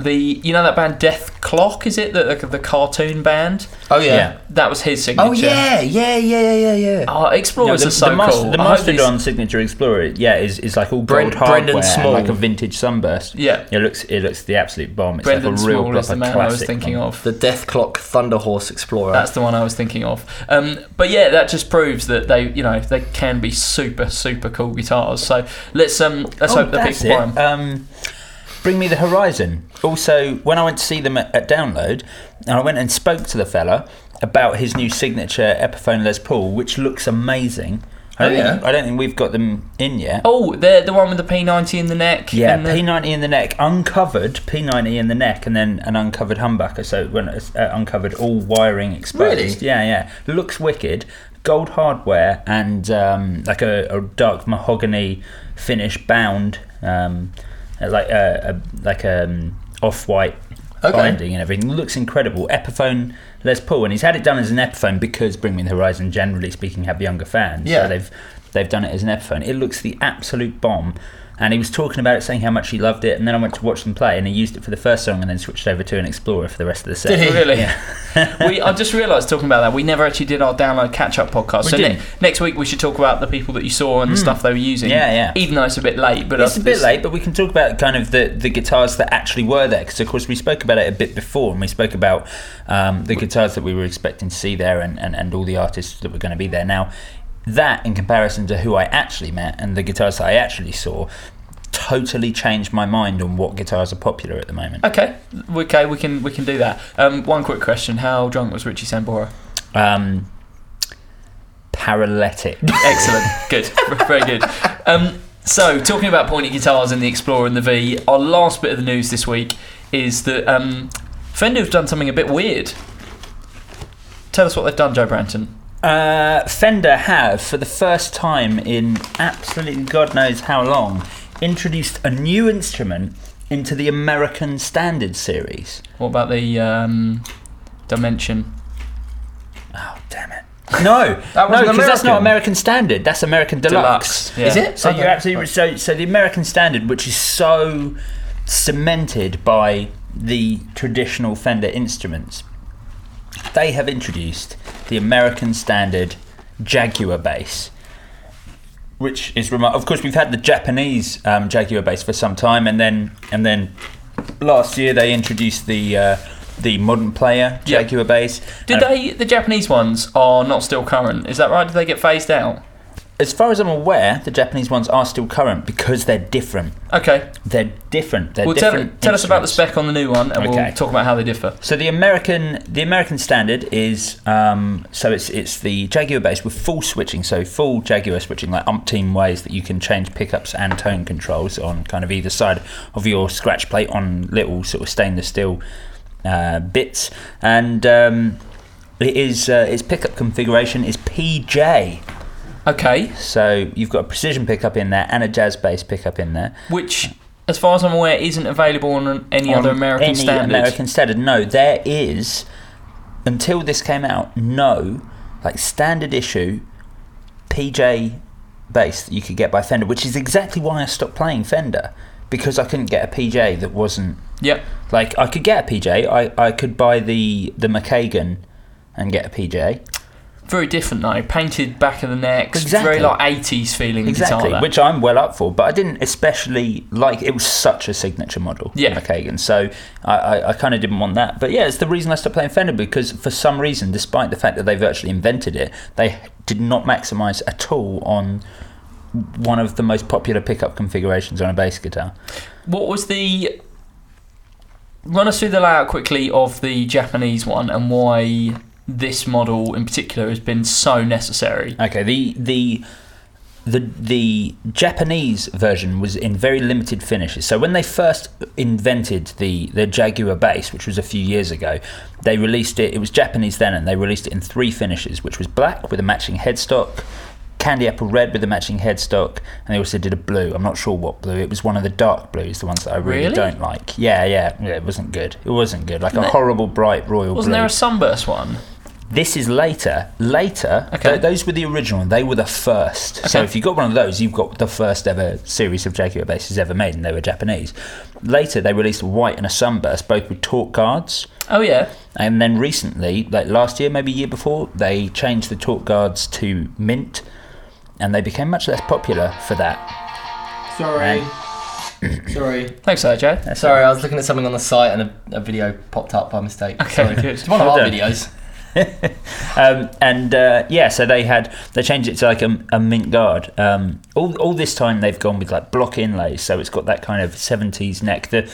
the you know that band Death Clock, is it the the cartoon band? Oh yeah. Yeah. That was his signature. Oh yeah, yeah, yeah, yeah, yeah. Oh, Explorers No, are so the, mas- cool. the I hope these- Mastodon signature Explorer, yeah, is, is like all Bren- gold hardware, Brendan and Small. like a vintage sunburst. Yeah. it looks it looks the absolute bomb. It's Brendan like a real Small is the proper man I was classic thinking one. of. The Death Clock Thunderhorse Explorer. That's the one I was thinking of. Um, but yeah, that just proves that they, you know, they can be super, super cool guitars. So let's um, let's Oh, hope that that's people buy it. them. Um, Bring Me the Horizon. Also, when I went to see them at, at Download, and I went and spoke to the fella about his new signature Epiphone Les Paul, which looks amazing. I don't, Oh, think, yeah. I don't think we've got them in yet. Oh, they're the one with the P ninety in the neck. Yeah, and the- P ninety in the neck, uncovered P ninety in the neck, and then an uncovered humbucker. So when it's uh, uncovered, all wiring exposed. Really? Yeah, yeah. Looks wicked. Gold hardware and um, like a, a dark mahogany finish bound, um, like a, a like a um, off-white Okay. binding and everything. Looks incredible. Epiphone Les Paul, and he's had it done as an Epiphone because Bring Me the Horizon, generally speaking, have younger fans. Yeah. So they've they've done it as an Epiphone. It looks the absolute bomb. And he was talking about it, saying how much he loved it, and then I went to watch them play, and he used it for the first song, and then switched over to an Explorer for the rest of the set. Did he? Really? Yeah. we, I just realised talking about that, we never actually did our download catch-up podcast. We so ne- didn't. next week we should talk about the people that you saw and the stuff they were using. Yeah, yeah. Even though it's a bit late, but It's uh, a bit this- late, but we can talk about kind of the, the guitars that actually were there, because of course we spoke about it a bit before, and we spoke about um, the guitars that we were expecting to see there, and, and, and all the artists that were going to be there. Now, that in comparison to who I actually met and the guitars that I actually saw, totally changed my mind on what guitars are popular at the moment. Okay, okay, we can we can do that. Um, one quick question: how drunk was Richie Sambora? Um, paralytic. Excellent, good, very good. Um, so, talking about pointy guitars in the Explorer and the V, our last bit of the news this week is that um, Fender have done something a bit weird. Tell us what they've done, Joe Branton. Uh, Fender have, for the first time in absolutely God knows how long, introduced a new instrument into the American Standard series. What about the um, Dimension? Oh, damn it. No, That no, wasn't because that's not American. American Standard. That's American Deluxe. Deluxe, yeah. Is it? So Okay. you're absolutely so. So the American Standard, which is so cemented by the traditional Fender instruments, they have introduced the American Standard Jaguar bass, which is remarkable. Of course, we've had the Japanese um, Jaguar bass for some time, and then and then last year they introduced the uh, the Modern Player Yeah. Jaguar bass. Did And they? The Japanese ones are not still current. Is that right? Did they get phased out? As far as I'm aware, the Japanese ones are still current because they're different. Okay. They're different. They're Well, tell, different. tell us about the instruments. spec on the new one, and Okay. we'll talk about how they differ. So the American, the American Standard is um, so it's it's the Jaguar bass with full switching, so full Jaguar switching, like umpteen ways that you can change pickups and tone controls on kind of either side of your scratch plate on little sort of stainless steel uh, bits, and um, it is uh, its pickup configuration is P J. Okay. So you've got a precision pickup in there and a jazz bass pickup in there. Which, as far as I'm aware, isn't available on any On other American any standard. American Standard. No, there is, until this came out, no like standard issue P J bass that you could get by Fender, which is exactly why I stopped playing Fender, because I couldn't get a P J that wasn't Yep. like I could get a P J. I, I could buy the the McKagan and get a P J. Very different though. Painted back of the neck. Exactly. Very like eighties feeling Exactly, guitar. that. which I'm well up for, but I didn't especially like. It was such a signature model, Yeah. McKagan. So I, I, I kind of didn't want that. But yeah, it's the reason I stopped playing Fender, because for some reason, despite the fact that they virtually invented it, they did not maximise at all on one of the most popular pickup configurations on a bass guitar. What was the? Run us through the layout quickly of the Japanese one and why this model in particular has been so necessary. Okay, the the the the Japanese version was in very limited finishes. So when they first invented the the Jaguar bass, which was a few years ago, they released it. It was Japanese then, and they released it in three finishes, which was black with a matching headstock, candy apple red with a matching headstock, and they also did a blue. I'm not sure what blue. It was one of the dark blues, the ones that I really, Really? don't like. Yeah, yeah, yeah. It wasn't good. It wasn't good. Like a Wasn't there- horrible bright royal Wasn't blue. there a sunburst one? This is later. Later, Okay. th- those were the original. They were the first. So Okay. if you got one of those, you've got the first ever series of Jaguar bases ever made, and they were Japanese. Later, they released a white and a sunburst, both with torque guards. Oh yeah. And then recently, like last year, maybe a year before, they changed the torque guards to mint, and they became much less popular for that. Sorry. Sorry. Thanks, A J. That's Sorry, I was looking at something on the site and a, a video popped up by mistake. Okay, Sorry. good. It's one of Well our done. videos. um, and uh, yeah, so they had they changed it to like a, a mint guard. Um, all all this time they've gone with like block inlays, so it's got that kind of seventies neck. The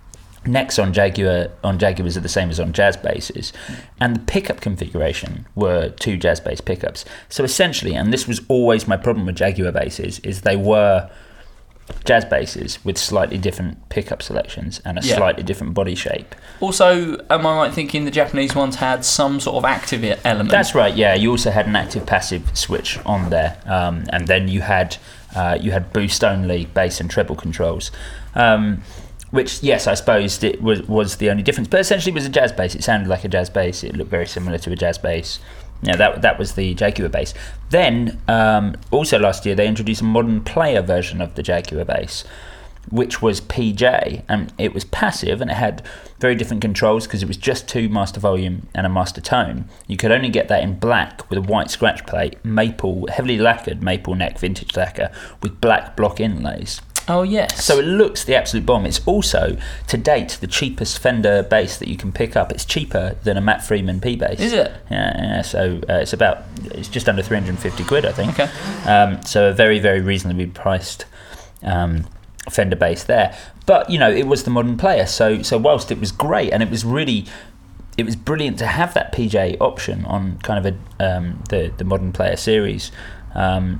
necks on Jaguar on Jaguars are the same as on Jazz bases, and the pickup configuration were two Jazz bass pickups. So essentially, and this was always my problem with Jaguar bases, is they were Jazz bases with slightly different pickup selections and a Yeah. slightly different body shape. Also, am I right thinking the Japanese ones had some sort of active e- element? That's right. Yeah, you also had an active passive switch on there, um, and then you had uh, you had boost only bass and treble controls, um, which yes, I suppose it was was the only difference. But essentially, it was a Jazz bass. It sounded like a Jazz bass. It looked very similar to a Jazz bass. Yeah, that that was the Jaguar bass. Then um, also last year they introduced a modern player version of the Jaguar bass, which was P J, and it was passive and it had very different controls because it was just two master volume and a master tone. You could only get that in black with a white scratch plate, maple, heavily lacquered maple neck vintage lacquer with black block inlays. Oh yes. So it looks the absolute bomb. It's also, to date, the cheapest Fender bass that you can pick up. It's cheaper than a Matt Freeman P bass. Is it? Yeah, yeah. So uh, it's about, it's just under three hundred fifty quid, I think. Okay. Um, so a very, very reasonably priced um, Fender bass there. But, you know, it was the modern player. So, so whilst it was great and it was really, it was brilliant to have that P J option on kind of a um, the the modern player series, um,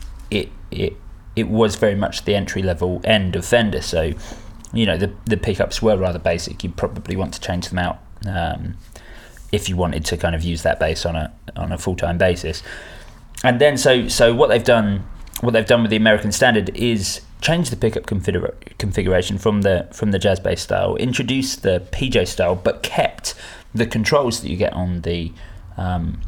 it it it was very much the entry level end of Fender. So, you know, the the pickups were rather basic. You'd probably want to change them out um, if you wanted to kind of use that bass on a on a full time basis. And then so so what they've done what they've done with the American Standard is change the pickup configura- configuration from the from the Jazz bass style, introduce the P J style, but kept the controls that you get on the um,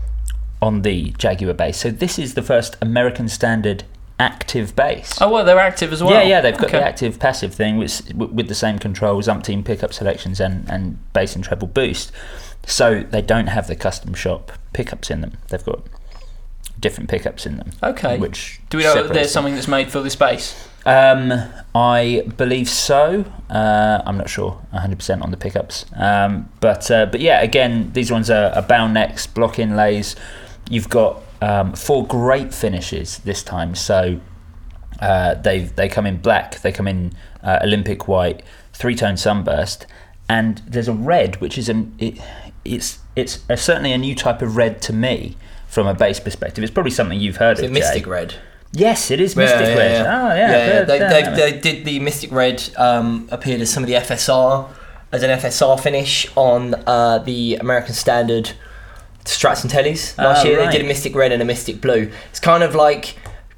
on the Jaguar bass. So this is the first American Standard active bass. Oh well, they're active as well. Yeah, yeah, they've got Okay. the active passive thing, which with the same controls, umpteen pickup selections, and and bass and treble boost. So they don't have the custom shop pickups in them. They've got different pickups in them. Okay. Which Do we know that separates there's them. something that's made for this bass? Um, I believe so. Uh, I'm not sure one hundred percent on the pickups. Um, but uh, but yeah, again, these ones are, are bound necks, block inlays. You've got um, four great finishes this time. So uh, they they come in black, they come in uh, Olympic white, three tone sunburst, and there's a red, which is an it, it's it's a, certainly a new type of red to me from a bass perspective. It's probably something you've heard Is of. it Mystic Jay. Red? Yes, it is Mystic Yeah, yeah, Red. yeah. Oh yeah, yeah, good. They, Yeah. they, they did the Mystic Red um, appeared as some of the F S R as an F S R finish on uh, the American Standard Strats and Tellys last Ah, year. right. They did a Mystic Red and a Mystic Blue. It's kind of like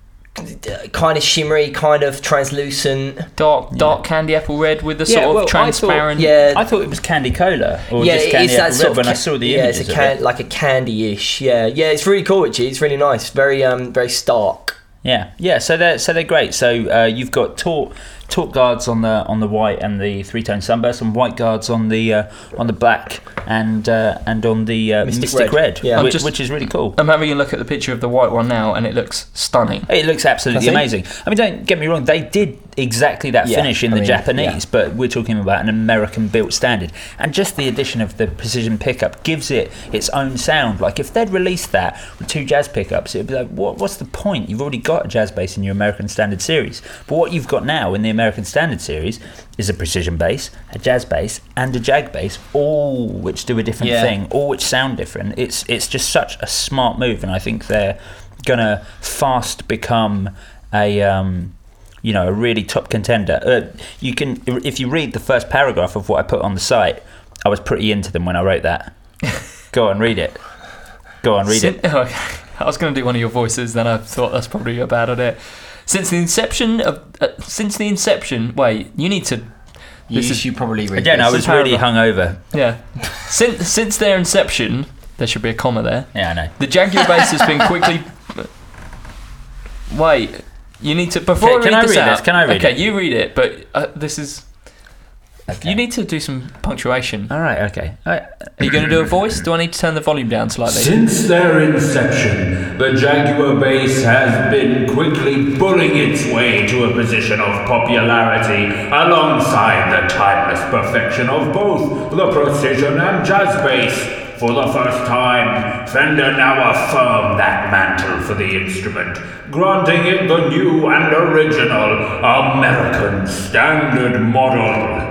uh, kind of shimmery, kind of translucent. Dark, dark candy apple red with the Yeah, sort of well, I thought- transparent. Yeah, I thought it was candy cola or yeah, just it candy is that apple sort red of when I ca- saw the yeah, images it's a of can- it. like a candy-ish. Yeah, yeah, it's really cool. Actually, it's really nice. Very um, very stark. Yeah, yeah. So they're so they're great. So uh, you've got torque torque guards on the on the white and the three tone sunburst, and white guards on the uh, on the black and uh, and on the uh, Mystic Mystic, Red. Red, Yeah. I'm which, just- which is really cool. I'm having a look at the picture of the white one now, and it looks stunning. It looks absolutely Does it? amazing. I mean, don't get me wrong; they did exactly that Yeah, finish in I the mean, Japanese, but we're talking about an American-built standard, and just the addition of the precision pickup gives it its own sound. Like if they'd released that with two jazz pickups, it'd be like, what, what's the point? You've already got a jazz bass in your American Standard series, but what you've got now in the American Standard series is a precision bass, a jazz bass, and a jag bass, all which do a different Yeah. thing, all which sound different. It's it's just such a smart move, and I think they're gonna fast become a um, you know a really top contender. Uh, you can if you read the first paragraph of what I put on the site, I was pretty into them when I wrote that. Go on, read it. Go on, read Sin- it. oh, okay. I was going to do one of your voices, then I thought that's probably a bad idea. Since the inception of, uh, since the inception, wait, you need to. You This is- should probably read Again, this. I was really hungover. Yeah. since since their inception, There should be a comma there. Yeah, I know. The Jaguar bass has been quickly. Wait, you need to before Can- I read can I this read out. this? Can I read okay, it? you read it, but uh, this is. Okay. You need to do some punctuation. All right, okay. All right. Are you going to do a voice? Do I need to turn the volume down slightly? Since their inception, the Jaguar bass has been quickly pulling its way to a position of popularity alongside the timeless perfection of both the precision and jazz bass. For the first time, Fender now affirm that mantle for the instrument, granting it the new and original American Standard Model.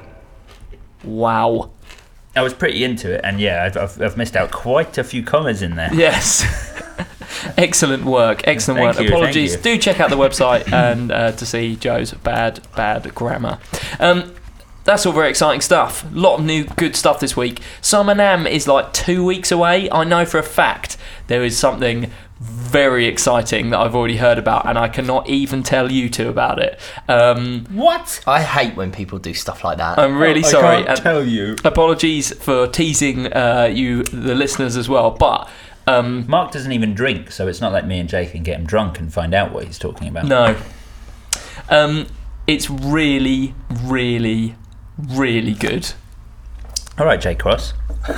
Wow. I was pretty into it, and yeah, I've, I've, I've missed out quite a few commas in there. Yes. Excellent work. Excellent Thank work. you, Apologies. thank you. Do check out the website and uh, to see Joe's bad, bad grammar. Um, that's all very exciting stuff. A lot of new good stuff this week. Summer NAMM is like two weeks away. I know for a fact there is something very exciting that I've already heard about, and I cannot even tell you two about it. Um, What? I hate when people do stuff like that. I'm really I sorry. can't and tell you. apologies for teasing uh, you, the listeners, as well. But um, Mark doesn't even drink, so it's not like me and Jay can get him drunk and find out what he's talking about. no, um, it's really, really, really good. All right, Jay Cross.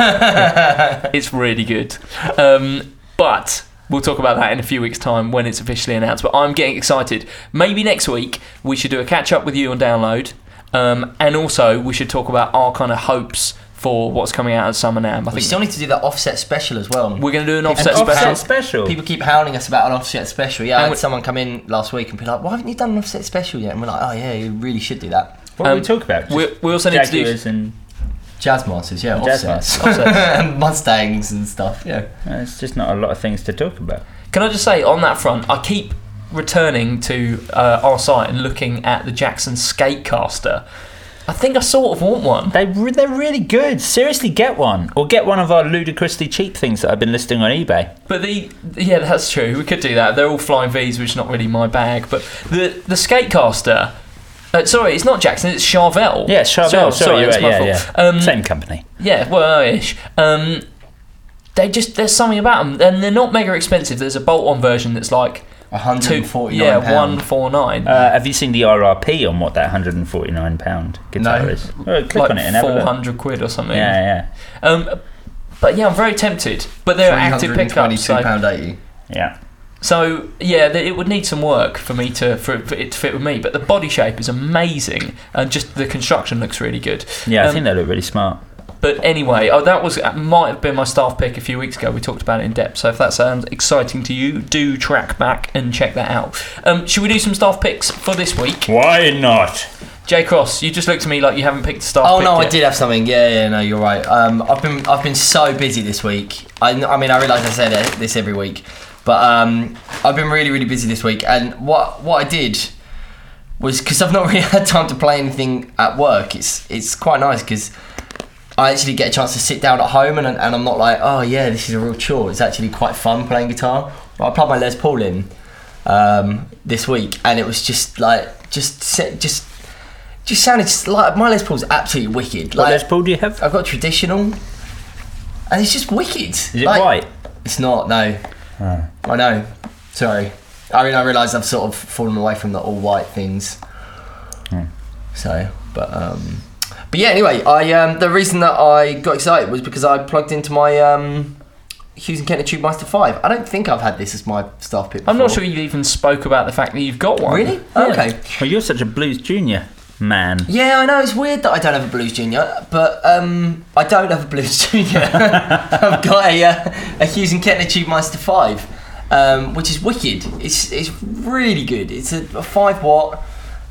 It's really good. Um, but we'll talk about that in a few weeks' time when it's officially announced. But I'm getting excited. Maybe next week we should do a catch-up with you on Download. Um, and also we should talk about our kind of hopes for what's coming out of Summer NAMM. I We think still need to do that offset special as well. we're going to do an An offset offset special. special. People keep hounding us about an offset special. Yeah, And I had we- someone come in last week and be like, "Why haven't you done an offset special yet?" And we're like, "Oh yeah, you really should do that." What do Um, we talk about? we- Just we also need to do- Jaguars and Jazz Masters, yeah, Jazz offsets, Masters. Offsets. and Mustangs and stuff. Yeah, uh, it's just not a lot of things to talk about. Can I just say, on that front, I keep returning to uh, our site and looking at the Jackson Skatecaster. I think I sort of want one. They re- they're really good. Seriously, get one, or get one of our ludicrously cheap things that I've been listing on eBay. But the yeah, that's true. We could do that. They're all Flying V's, which is not really my bag. But the the Skatecaster. Uh, sorry, it's not Jackson. It's Charvel. Yeah, Charvel. Sorry, Sorry, that's you're my right, yeah, fault. yeah. Um, Same company. Yeah, well, ish. Um, they just there's something about them, and they're not mega expensive. There's a bolt-on version that's like one hundred two, and forty-nine yeah, pounds. one four nine. Uh, have you seen the R R P on what that one hundred and forty nine pound guitar No. is? Oh, click like on it and have a four look. hundred quid or something. Yeah, Um, but yeah, I'm very tempted. But they're active pickups. So, pound eighty. yeah, yeah. so yeah, th- it would need some work for me to for, for it to fit with me. But the body shape is amazing, and just the construction looks really good. Yeah, I Um, think they look really smart. But anyway, oh, that was might have been my staff pick a few weeks ago. We talked about it in depth. So if that sounds exciting to you, do track back and check that out. Um, should we do some staff picks for this week? Why not? Jay Cross, you just looked at me like you haven't picked a staff Oh pick no, I yet. did have something. Yeah, yeah, no, you're right. Um, I've been I've been so busy this week. I, I mean, I realise I say that- this every week, but um, I've been really really busy this week. And what what I did was, because I've not really had time to play anything at work. It's it's quite nice because I actually get a chance to sit down at home and and I'm not like, oh yeah, this is a real chore. It's actually quite fun playing guitar. I plugged my Les Paul in um, this week, and it was just like just se- just. Just sounded just like my Les Paul's absolutely wicked. What Like, Les Paul do you have? I've got traditional, and it's just wicked. Is it Like, white? It's not. No, Oh. I know. Sorry. I mean, I realise I've sort of fallen away from the all white things. Hmm. So, but um, but yeah. Anyway, I um, the reason that I got excited was because I plugged into my um, Hughes and Kettner Tube Master five. I don't think I've had this as my staff pick before. I'm not sure you even spoke about the fact that you've got one. Really? Yeah. Okay. Well, you're such a Blues Junior man. Yeah, I know, it's weird that I don't have a Blues Junior, but um, I don't have a Blues Junior. I've got a, uh, a Hughes and Kettner Tube Master five, um, which is wicked. It's it's really good. It's a, a five watt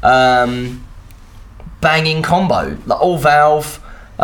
um, banging combo, like all valve,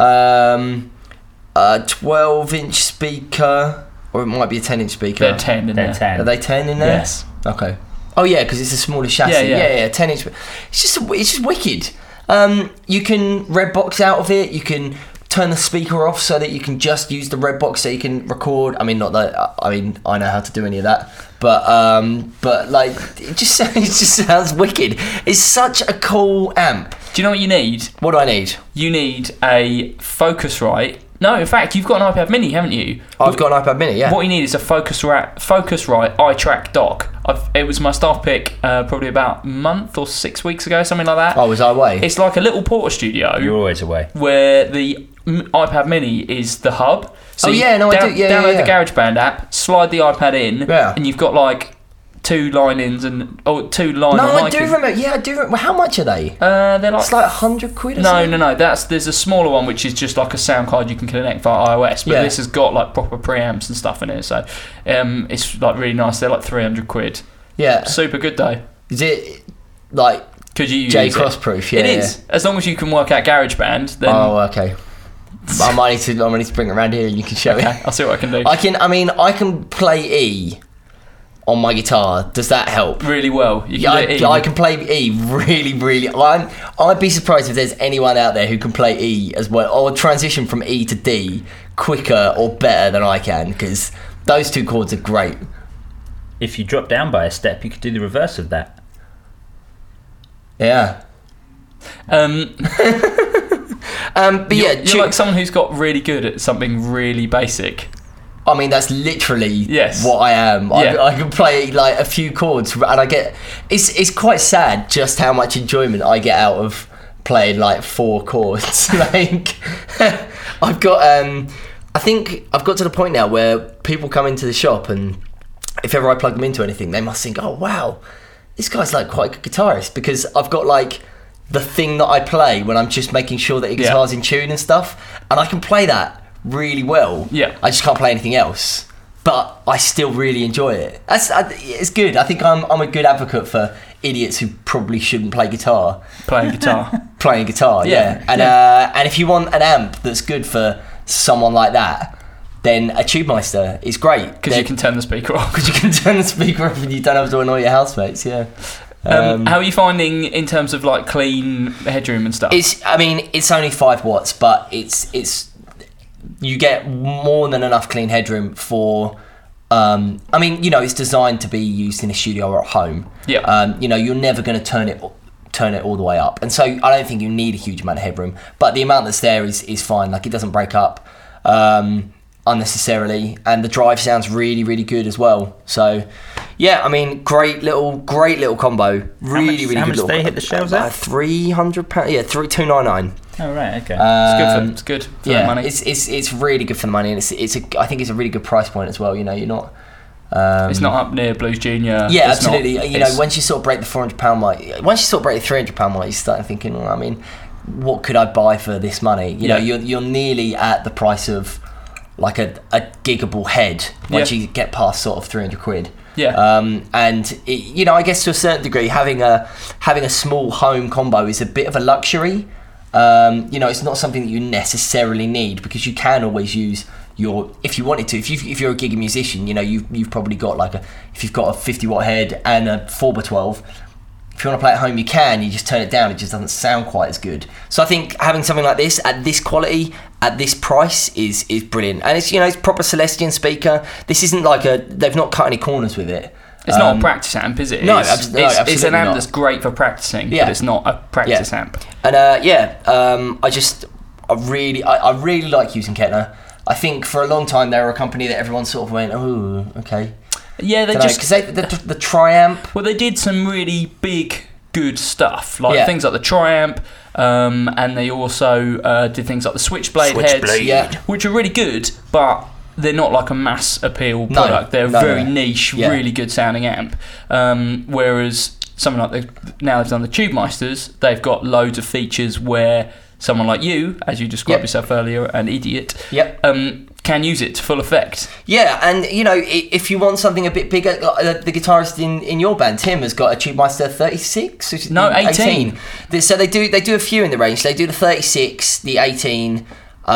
um, a twelve inch speaker, or it might be a ten inch speaker. They're ten in They're there. ten. Are they ten in there? Yes. Okay. Oh yeah, because it's a smaller chassis. Yeah, Yeah, yeah. yeah, ten inch. It's just it's just wicked. Um, you can red box out of it. You can turn the speaker off so that you can just use the red box so you can record. I mean, not that I mean I know how to do any of that, but um, but like it just it just sounds wicked. It's such a cool amp. Do you know what you need? What do I need? You need a Focusrite. No, in fact, you've got an iPad Mini, haven't you? I've got an iPad Mini, yeah. What you need is a Focusrite, Focusrite iTrack dock. I've, it was my staff pick uh, probably about a month or six weeks ago, something like that. Oh, was I away? It's like a little Porter Studio. You're always away. Where the m- iPad Mini is the hub. So Oh, yeah, no, I down, do, yeah, download yeah, yeah. the GarageBand app, slide the iPad in, Yeah. and you've got like two line-ins and or two line No, on I do mic- remember. Yeah, I do remember. How much are they? Uh, they're like It's like a hundred quid or no, something? no, no. That's there's a smaller one which is just like a sound card you can connect via iOS, but Yeah. this has got like proper preamps and stuff in it. So um, it's like really nice. They're like three hundred quid. Yeah. Super good though. Is it like Could you use J it? Cross proof? Yeah, it is. As long as you can work out GarageBand, then Oh, okay. I might need to. I might need to bring it around here, and you can show okay, it. I'll see what I can do. I can. I mean, I can play E on my guitar. Does that help? really well. You can Yeah, do it I, E. I can play E really, really. I'm, I'd be surprised if there's anyone out there who can play E as well, or transition from E to D quicker or better than I can, because those two chords are great. If you drop down by a step, you could do the reverse of that. Yeah. Um, Um, but you're, yeah, you're tu- like someone who's got really good at something really basic. I mean, that's literally Yes. what I am. Yeah. I, I can play like a few chords, and I get. It's it's quite sad just how much enjoyment I get out of playing like four chords. Like, I've got. Um, I think I've got to the point now where people come into the shop, and if ever I plug them into anything, they must think, "Oh wow, this guy's like quite a good guitarist," because I've got like the thing that I play when I'm just making sure that the Yeah. guitar's in tune and stuff, and I can play that really well. Yeah. I just can't play anything else, but I still really enjoy it. That's I, it's good. I think I'm I'm a good advocate for idiots who probably shouldn't play guitar Playing guitar. playing guitar. Yeah, Yeah, and yeah. Uh, and if you want an amp that's good for someone like that, then a Tubemeister is great Because you can turn the speaker off. because you can turn the speaker off and you don't have to annoy your housemates. Yeah. Um, how are you finding in terms of like clean headroom and stuff? It's. I mean, it's only five watts, but it's it's. You get more than enough clean headroom for. Um, I mean, you know, it's designed to be used in a studio or at home. Yeah. Um, you know, you're never going to turn it turn it all the way up, and so I don't think you need a huge amount of headroom. But the amount that's there is is fine. Like, it doesn't break up um, unnecessarily, and the drive sounds really really good as well. So. Yeah, I mean, great little, great little combo. Really, much- really how good much little. they hit the shelves uh, at? Three hundred pounds. Yeah, three two nine nine. Oh, right, okay. it's good Um, for, it's good for yeah, that money. it's it's it's really good for the money, and it's it's a, I think it's a really good price point as well. You know, you're not. Um, It's not up near Blues Junior. Yeah, It's not- absolutely. you know, it's- once you sort of break the four hundred pound mark, once you sort of break the three hundred pound mark, you start thinking, well, I mean, what could I buy for this money? You know, Yeah. you're you're nearly at the price of like a, a giggable head once Yeah. you get past sort of three hundred quid. Yeah. Um, and it, you know, I guess to a certain degree, having a having a small home combo is a bit of a luxury. Um, you know, it's not something that you necessarily need, because you can always use your, if you wanted to, if you if you're a gig musician, you know, you've you've probably got like a, if you've got a fifty watt head and a four by twelve. If you want to play at home, you can. You just turn it down. It just doesn't sound quite as good. So I think having something like this at this quality, at this price, is is brilliant. And it's, you know, it's proper Celestion speaker. This isn't like a. They've not cut any corners with it. It's not Um, a practice amp, is it? no, it's, abs- no, it's, it's an absolutely amp not. that's great for practicing, Yeah. but it's not a practice Yeah. amp. And uh, yeah, um, I just, I really, I, I really like using Kettner. I think for a long time they were a company that everyone sort of went, oh, okay. Yeah, they Because just they, the, the, the Triamp. well, they did some really big, good stuff, like Yeah. things like the Triamp, um, and they also uh, did things like the Switchblade, heads, Switchblade. Yeah. which are really good, but they're not like a mass appeal No, product. They're a no, very no. niche, Yeah. really good sounding amp. Um, whereas something like the, now they've done the Tubemeisters, they've got loads of features where someone like you, as you described Yep. yourself earlier, an idiot, Yep. um, can use it to full effect. Yeah, and you know, i- if you want something a bit bigger, like, uh, the guitarist in, in your band, Tim, has got a Tubemeister thirty-six. which is- No, eighteen. They- So they do they do a few in the range. They do the thirty-six, the eighteen,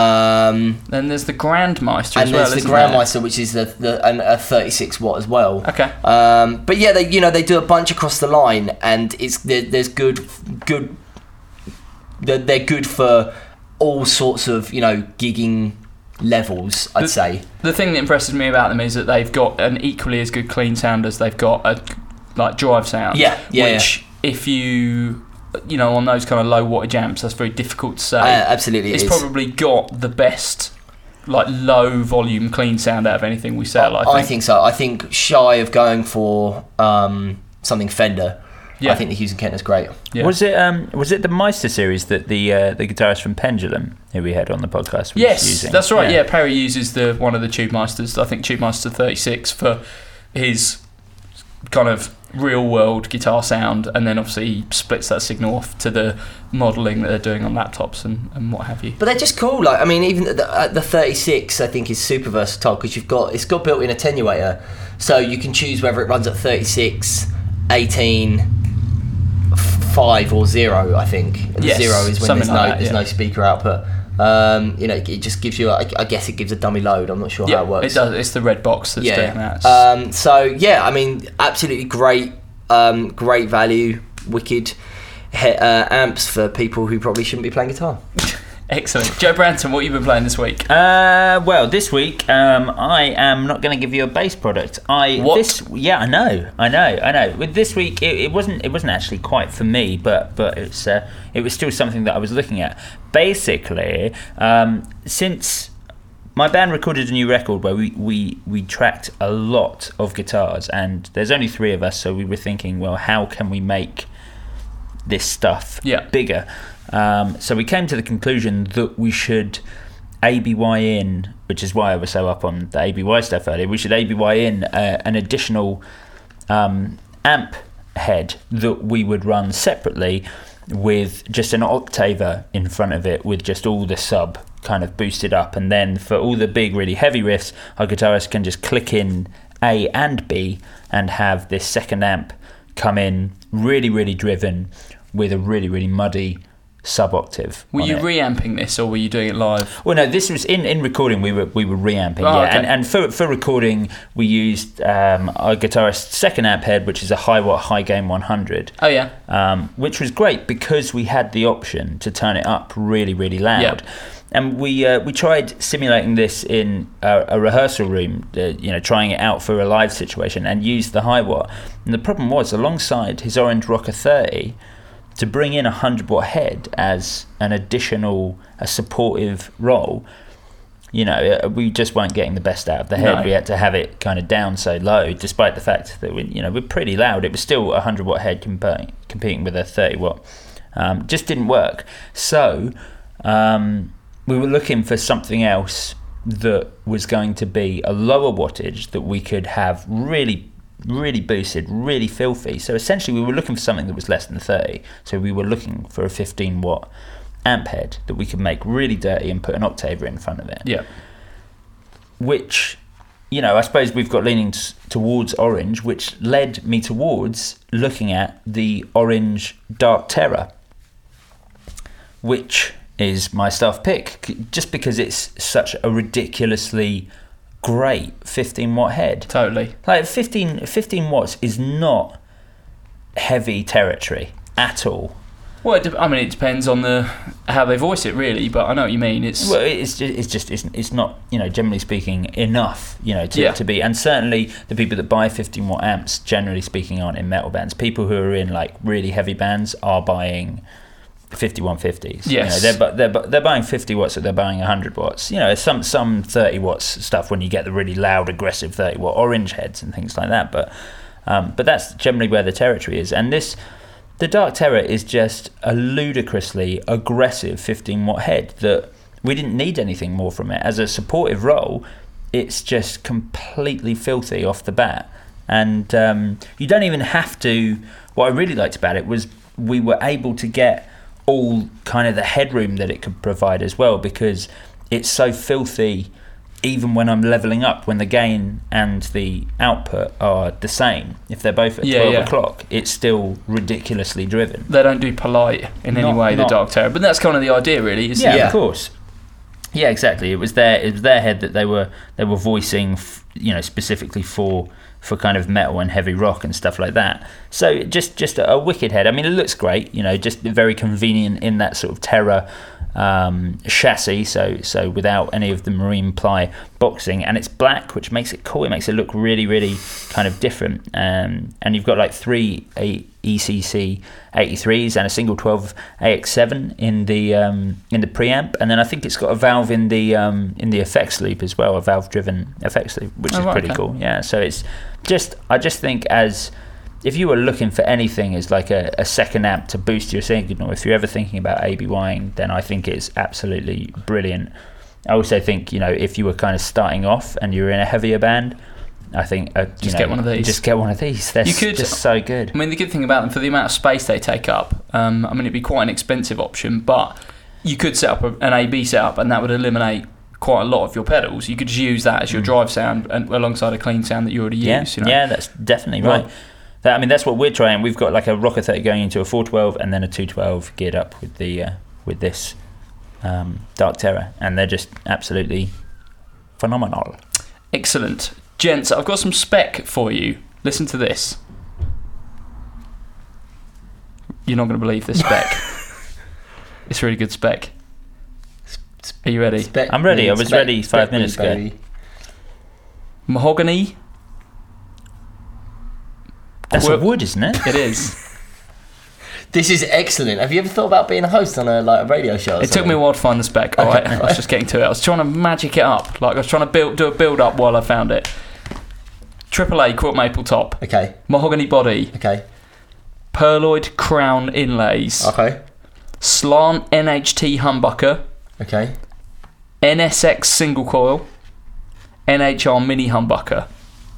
um, Then there's the Grandmeister and as well, there's the isn't there? Grandmeister, which is the, the an, a thirty-six watt as well. Okay. Um, but yeah, they you know they do a bunch across the line, and it's there, there's good good. They're, they're good for all sorts of, you know, gigging levels, I'd The- say. The thing that impresses me about them is that they've got an equally as good clean sound as they've got a like drive sound. Yeah, yeah, Which, if you, you know, on those kind of low wattage amps, that's very difficult to say. Uh, absolutely, it it's is. probably got the best like low volume clean sound out of anything we sell. I think, I think so. I think shy of going for um, something Fender. Yeah. I think the Hughes and Kenner's great. Yeah. Was it um was it the Meister series that the uh, the guitarist from Pendulum who we had on the podcast was Yes, using? that's right. Yeah. Perry uses the one of the Tube Meisters. I think Tube Meister thirty-six for his kind of real world guitar sound, and then obviously he splits that signal off to the modelling that they're doing on laptops and, and what have you. But they're just cool. Like I mean, even the, uh, the thirty-six, I think, is super versatile because you've got it's got built-in attenuator, so you can choose whether it runs at thirty-six, eighteen, five, or zero. I think the Yes, zero is when something there's no like that, there's yeah. no speaker output. Um, you know, it just gives you. A, I guess it gives a dummy load. I'm not sure Yeah, how it works. it does. It's the red box that's doing that. Um, so yeah, I mean, absolutely great, um, great value, wicked he- uh, amps for people who probably shouldn't be playing guitar. Excellent. Joe Branton, what have you been playing this week? Uh, well, this week um, I am not going to give you a bass product. I What? This, yeah, I know, I know, I know. With this week, it, it wasn't it wasn't actually quite for me, but but it's uh, it was still something that I was looking at. Basically, um, since my band recorded a new record where we, we, we tracked a lot of guitars, and there's only three of us, so we were thinking, well, how can we make this stuff Yeah. bigger? Um, so we came to the conclusion that we should A B Y in, which is why I was so up on the A B Y stuff earlier, we should A B Y in uh, an additional um, amp head that we would run separately with just an octaver in front of it with just all the sub kind of boosted up, and then for all the big really heavy riffs our guitarist can just click in A and B and have this second amp come in really really driven with a really really muddy sub-octave. Were on you it. reamping this, or were you doing it live? Well, no, this was in, in recording. We were we were reamping, Oh, yeah, okay. and and for for recording we used um, our guitarist's second amp head, which is a high watt high gain one hundred, Oh yeah. um, which was great because we had the option to turn it up really really loud. Yeah. And we uh, we tried simulating this in a, a rehearsal room, uh, you know, trying it out for a live situation, and used the high watt. And the problem was, alongside his Orange Rocker thirty, to bring in a one hundred watt head as an additional, a supportive role, you know, we just weren't getting the best out of the head. No. We had to have it kind of down so low, despite the fact that we, you know, we're pretty loud. It was still a one hundred watt head competing, competing with a thirty watt. Um, just didn't work. So um, we were looking for something else that was going to be a lower wattage that we could have really really boosted, really filthy. So essentially we were looking for something that was less than thirty. So we were looking for a fifteen watt amp head that we could make really dirty and put an octaver in front of it. Yeah. Which, you know, I suppose we've got leanings towards orange, which led me towards looking at the Orange Dark Terror, which is my stuff pick, just because it's such a ridiculously great fifteen watt head. Totally. Like fifteen, fifteen watts is not heavy territory at all. Well, it de- I mean, it depends on the how they voice it, really. But I know what you mean. It's Well, it's just, it's just, it's, it's not, you know, generally speaking, enough, you know, to, Yeah. to be. And certainly the people that buy fifteen watt amps, generally speaking, aren't in metal bands. People who are in like really heavy bands are buying fifty-one fifties. Yes. You know, they're, bu- they're, bu- they're buying fifty watts, so they're buying one hundred watts. You know, some some thirty watts stuff when you get the really loud, aggressive thirty watt orange heads and things like that. But um, but that's generally where the territory is. And this, the Dark Terror is just a ludicrously aggressive fifteen watt head that we didn't need anything more from it. As a supportive role, it's just completely filthy off the bat. And um, you don't even have to. What I really liked about it was we were able to get all kind of the headroom that it could provide as well, because it's so filthy even when I'm leveling up, when the gain and the output are the same. If they're both at Yeah, twelve yeah. o'clock, it's still ridiculously driven. they don't do polite in any Not- way. The not- Dark Terror, but that's kind of the idea, really. Isn't Yeah, it? Yeah. of course. Yeah, exactly. It was their it was their head that they were they were voicing, f- you know, specifically for for kind of metal and heavy rock and stuff like that. So just just a, a wicked head. I mean, it looks great. You know, just very convenient in that sort of Terror um, chassis. So so without any of the marine ply boxing, and it's black, which makes it cool. It makes it look really really kind of different. Um, and you've got like three E E C C eighty-threes and a single twelve A X seven in the um, in the preamp, and then I think it's got a valve in the um, in the effects loop as well, a valve-driven effects loop, which Oh, is right, pretty okay. cool. Yeah, so it's just I just think as if you were looking for anything as like a, a second amp to boost your signal, if you're ever thinking about A B Y-ing, then I think it's absolutely brilliant. I also think, you know, if you were kind of starting off and you're in a heavier band, I think uh, you Just know, get one of these. Just get one of these. They're You could- just so good. I mean, the good thing about them, for the amount of space they take up, um, I mean, it'd be quite an expensive option, but you could set up a, an A B setup, and that would eliminate quite a lot of your pedals. You could just use that as your drive sound and alongside a clean sound that you already Mm. Yeah, use. You know? yeah, that's definitely right. Right. That, I mean, that's what we're trying. We've got like a Rocker thirty going into a four twelve and then a two twelve geared up with the uh, with this um, Dark Terror, and they're just absolutely phenomenal. Excellent. Gents, I've got some spec for you. Listen to this. You're not going to believe this spec. It's really good spec. Are you ready? Spec I'm ready. me, I was spec- ready five spec me, minutes ago. baby. Mahogany. That's Quilt- a wood, isn't it? It is. This is excellent. Have you ever thought about being a host on a like a radio show? or It took me a something? while to find the spec. All right, I was just getting to it. I was trying to magic it up. Like I was trying to build, do a build up while I found it. Triple A quilt maple top, Okay. mahogany body, Okay. perloid crown inlays, Okay. slant N H T humbucker, Okay. N S X single coil, N H R mini humbucker,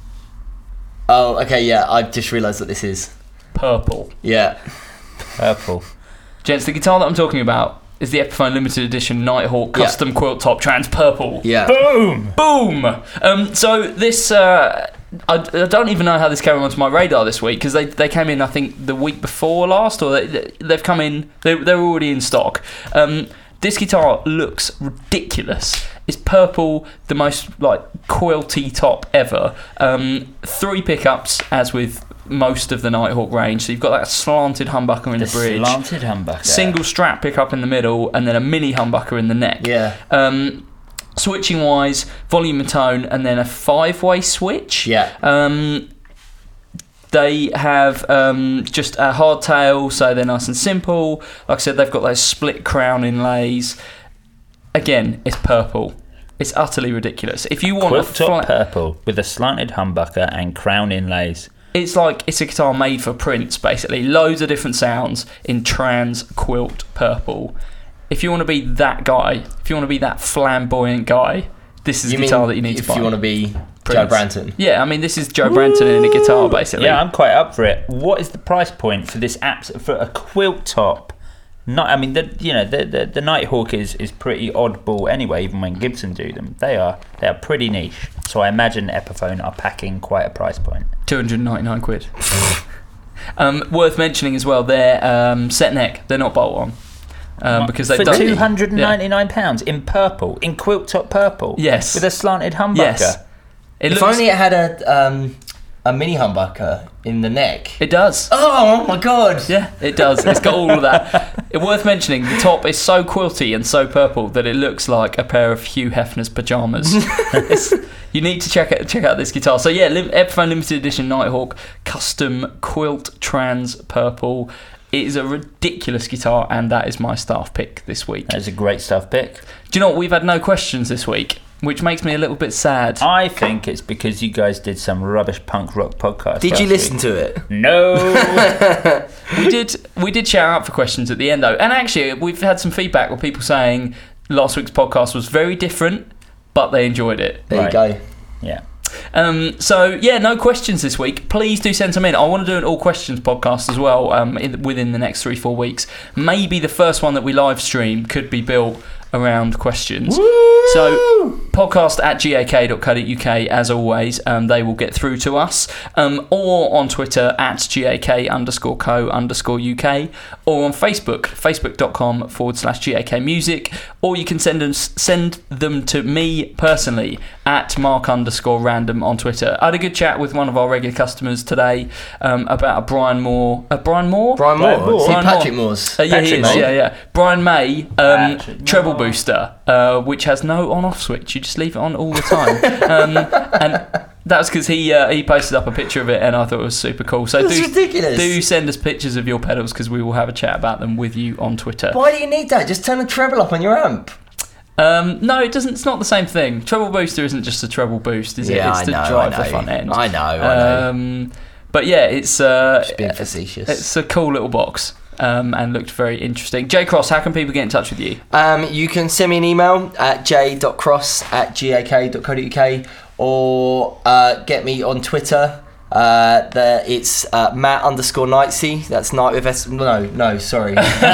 Oh, okay. Yeah, I just realised that this is. purple. Yeah. Purple. Gents, the guitar that I'm talking about is the Epiphone limited edition Nighthawk Yeah. custom quilt top trans purple. Yeah. Boom! Boom! Um, so this, uh, I, I don't even know how this came onto my radar this week, because they, they came in, I think, the week before last, or they, they've come in, they, they're already in stock. Um, this guitar looks ridiculous. It's purple, the most like quilty top ever. Um, three pickups, as with most of the Nighthawk range. So you've got that slanted humbucker in the, The bridge, slanted humbucker. single strap pickup in the middle, and then a mini humbucker in the neck. Yeah. Um, switching wise, volume and tone, and then a five-way switch. Yeah. Um, they have um, just a hardtail, so they're nice and simple. Like I said, they've got those split crown inlays. Again, it's purple. It's utterly ridiculous. If you want Quilt a top flat, purple with a slanted humbucker and crown inlays. it's like it's a guitar made for Prince, basically. Loads of different sounds in trans quilt purple. If you want to be that guy, if you want to be that flamboyant guy, this is You a guitar mean that you need if to buy. you want to be Joe Prince. Branton? Yeah, I mean, this is Joe Branton in a guitar, basically. Yeah, I'm quite up for it. What is the price point for this app for a quilt top? Not, I mean, the you know the the, the Nighthawk is, is pretty oddball anyway. Even when Gibson do them, they are they are pretty niche. So I imagine Epiphone are packing quite a price point. two hundred ninety-nine quid. um, worth mentioning as well, they're um, set neck. They're not bolt on. Um, because they've for done two hundred ninety-nine pounds in purple, in quilt top purple. Yes. with a slanted humbucker. Yes. It If looks, only it had a um, a mini humbucker in the neck. it does. Oh my god! Yeah, it does. It's got all of that. It worth mentioning, the top is so quilty and so purple that it looks like a pair of Hugh Hefner's pajamas. It's, you need to check it, check out this guitar. So yeah, Lim- Epiphone limited edition Nighthawk custom quilt trans purple. It is a ridiculous guitar, and that is my staff pick this week. That is a great stuff pick. Do you know what? We've had no questions this week, which makes me a little bit sad. I think it's because you guys did some rubbish punk rock podcast. Did you last listen week. to it? No. we did we did shout out for questions at the end though, and actually we've had some feedback with people saying last week's podcast was very different, but they enjoyed it. There Right. you go. Yeah. Um, so yeah, no questions this week. Please do send some in. I want to do an all questions podcast as well um, in, within the next three four weeks. Maybe the first one that we live stream could be built around questions. So podcast at gak dot co dot uk as always. Um, they will get through to us, um, or on Twitter at gak underscore co underscore uk, or on Facebook facebook.com forward slash gak music, or you can send them send them to me personally at mark underscore random on Twitter. I had a good chat with one of our regular customers today um, about a Brian Moore. A Brian Moore. Brian Brian Moore. Moore. See Brian Patrick Moore. Moore's. Uh, yeah, he Patrick is. Moore. Yeah, yeah. Brian May, um, Patrick treble Moore. booster, uh, which has no on-off switch. You just leave it on all the time. um, and That was because he uh, he posted up a picture of it, and I thought it was super cool. So That's do, ridiculous. do send us pictures of your pedals, because we will have a chat about them with you on Twitter. Why do you need that? Just turn the treble up on your amp. Um, no, it doesn't. It's not the same thing. Treble booster isn't just a treble boost, is Yeah, it? It's I to know, drive I the know. front end. I know, I know. Um, but yeah, it's uh, Just being facetious. It's a cool little box. Um, and looked very interesting. J Cross, how can people get in touch with you? Um, you can send me an email at j dot cross at gak dot co dot uk or uh, get me on Twitter. Uh, the, it's uh, Matt underscore Knightsy. That's night with S. No, no, sorry.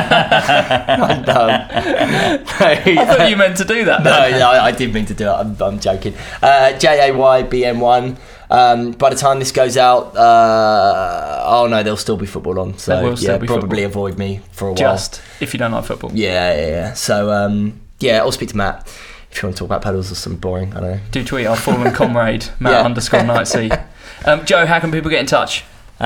I'm dumb. No, I thought you meant to do that. no, no, I did mean to do it. I'm, I'm joking. Uh, J A Y B M one. Um, by the time this goes out, uh, oh no, there'll still be football on. So There will still yeah, be probably football. avoid me for a while. Just if you don't like football. Yeah, yeah, yeah. So um, yeah, I'll speak to Matt if you want to talk about pedals or something boring. I don't know. Do tweet our fallen comrade, Matt Yeah. underscore Knightsy. Um, Joe, how can people get in touch?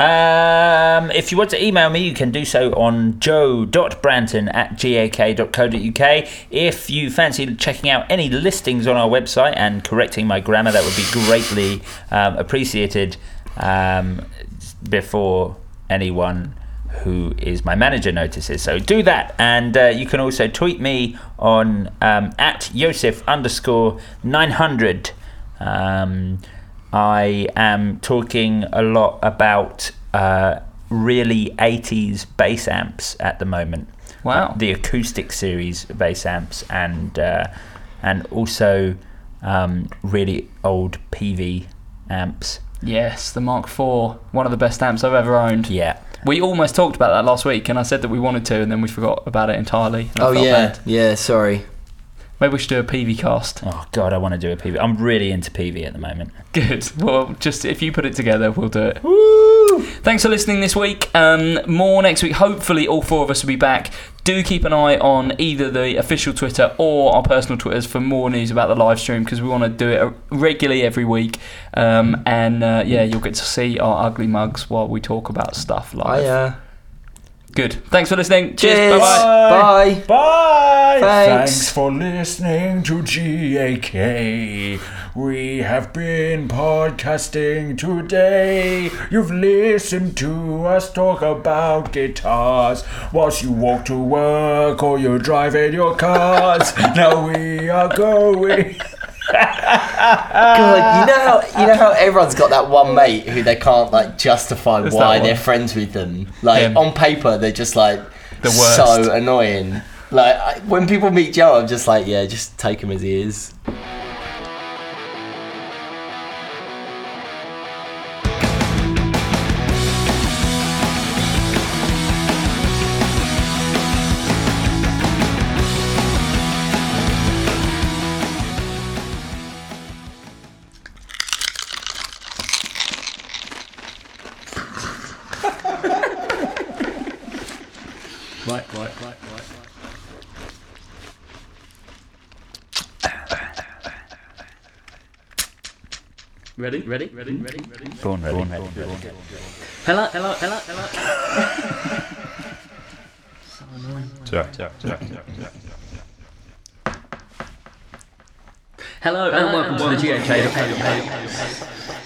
Um, if you want to email me, you can do so on joe dot branton at gak dot co dot uk. If you fancy checking out any listings on our website and correcting my grammar, that would be greatly um, appreciated um, before anyone who is my manager notices. So do that, and uh, you can also tweet me on um, at Yosef underscore nine hundred. Um, I am talking a lot about uh, really eighties bass amps at the moment. Wow. The acoustic series bass amps, and uh, and also um, really old P V amps. Yes, the Mark four, one of the best amps I've ever owned. Yeah. We almost talked about that last week, and I said that we wanted to, and then we forgot about it entirely. and I Oh felt yeah, bad. yeah. Sorry. Maybe we should do a P V cast. Oh God, I want to do a P V. I'm really into P V at the moment. Good. Well, just if you put it together, we'll do it. Woo! Thanks for listening this week. Um, more next week. Hopefully, all four of us will be back. Do keep an eye on either the official Twitter or our personal Twitters for more news about the live stream, because we want to do it regularly every week. Um, and uh, yeah, you'll get to see our ugly mugs while we talk about stuff live. I, uh, Good. Thanks for listening. Cheers. Cheers. Bye-bye. Bye. Bye! Thanks. Thanks for listening to G A K. We have been podcasting today. You've listened to us talk about guitars whilst you walk to work or you're driving your cars. Now we are going. God, you know how you know how everyone's got that one mate who they can't like justify There's why that they're one. friends with them. Like Him. on paper, they're just like The worst. so annoying. Like I, when people meet Joe, I'm just like, yeah, just take him as he is. Right, right, right, right. Ready? Ready? Ready? Ready? Ready? Born ready. Born ready. Hello, hello, hello, hello. Sorry, sorry, sorry, sorry. Hello, and welcome to the G A K.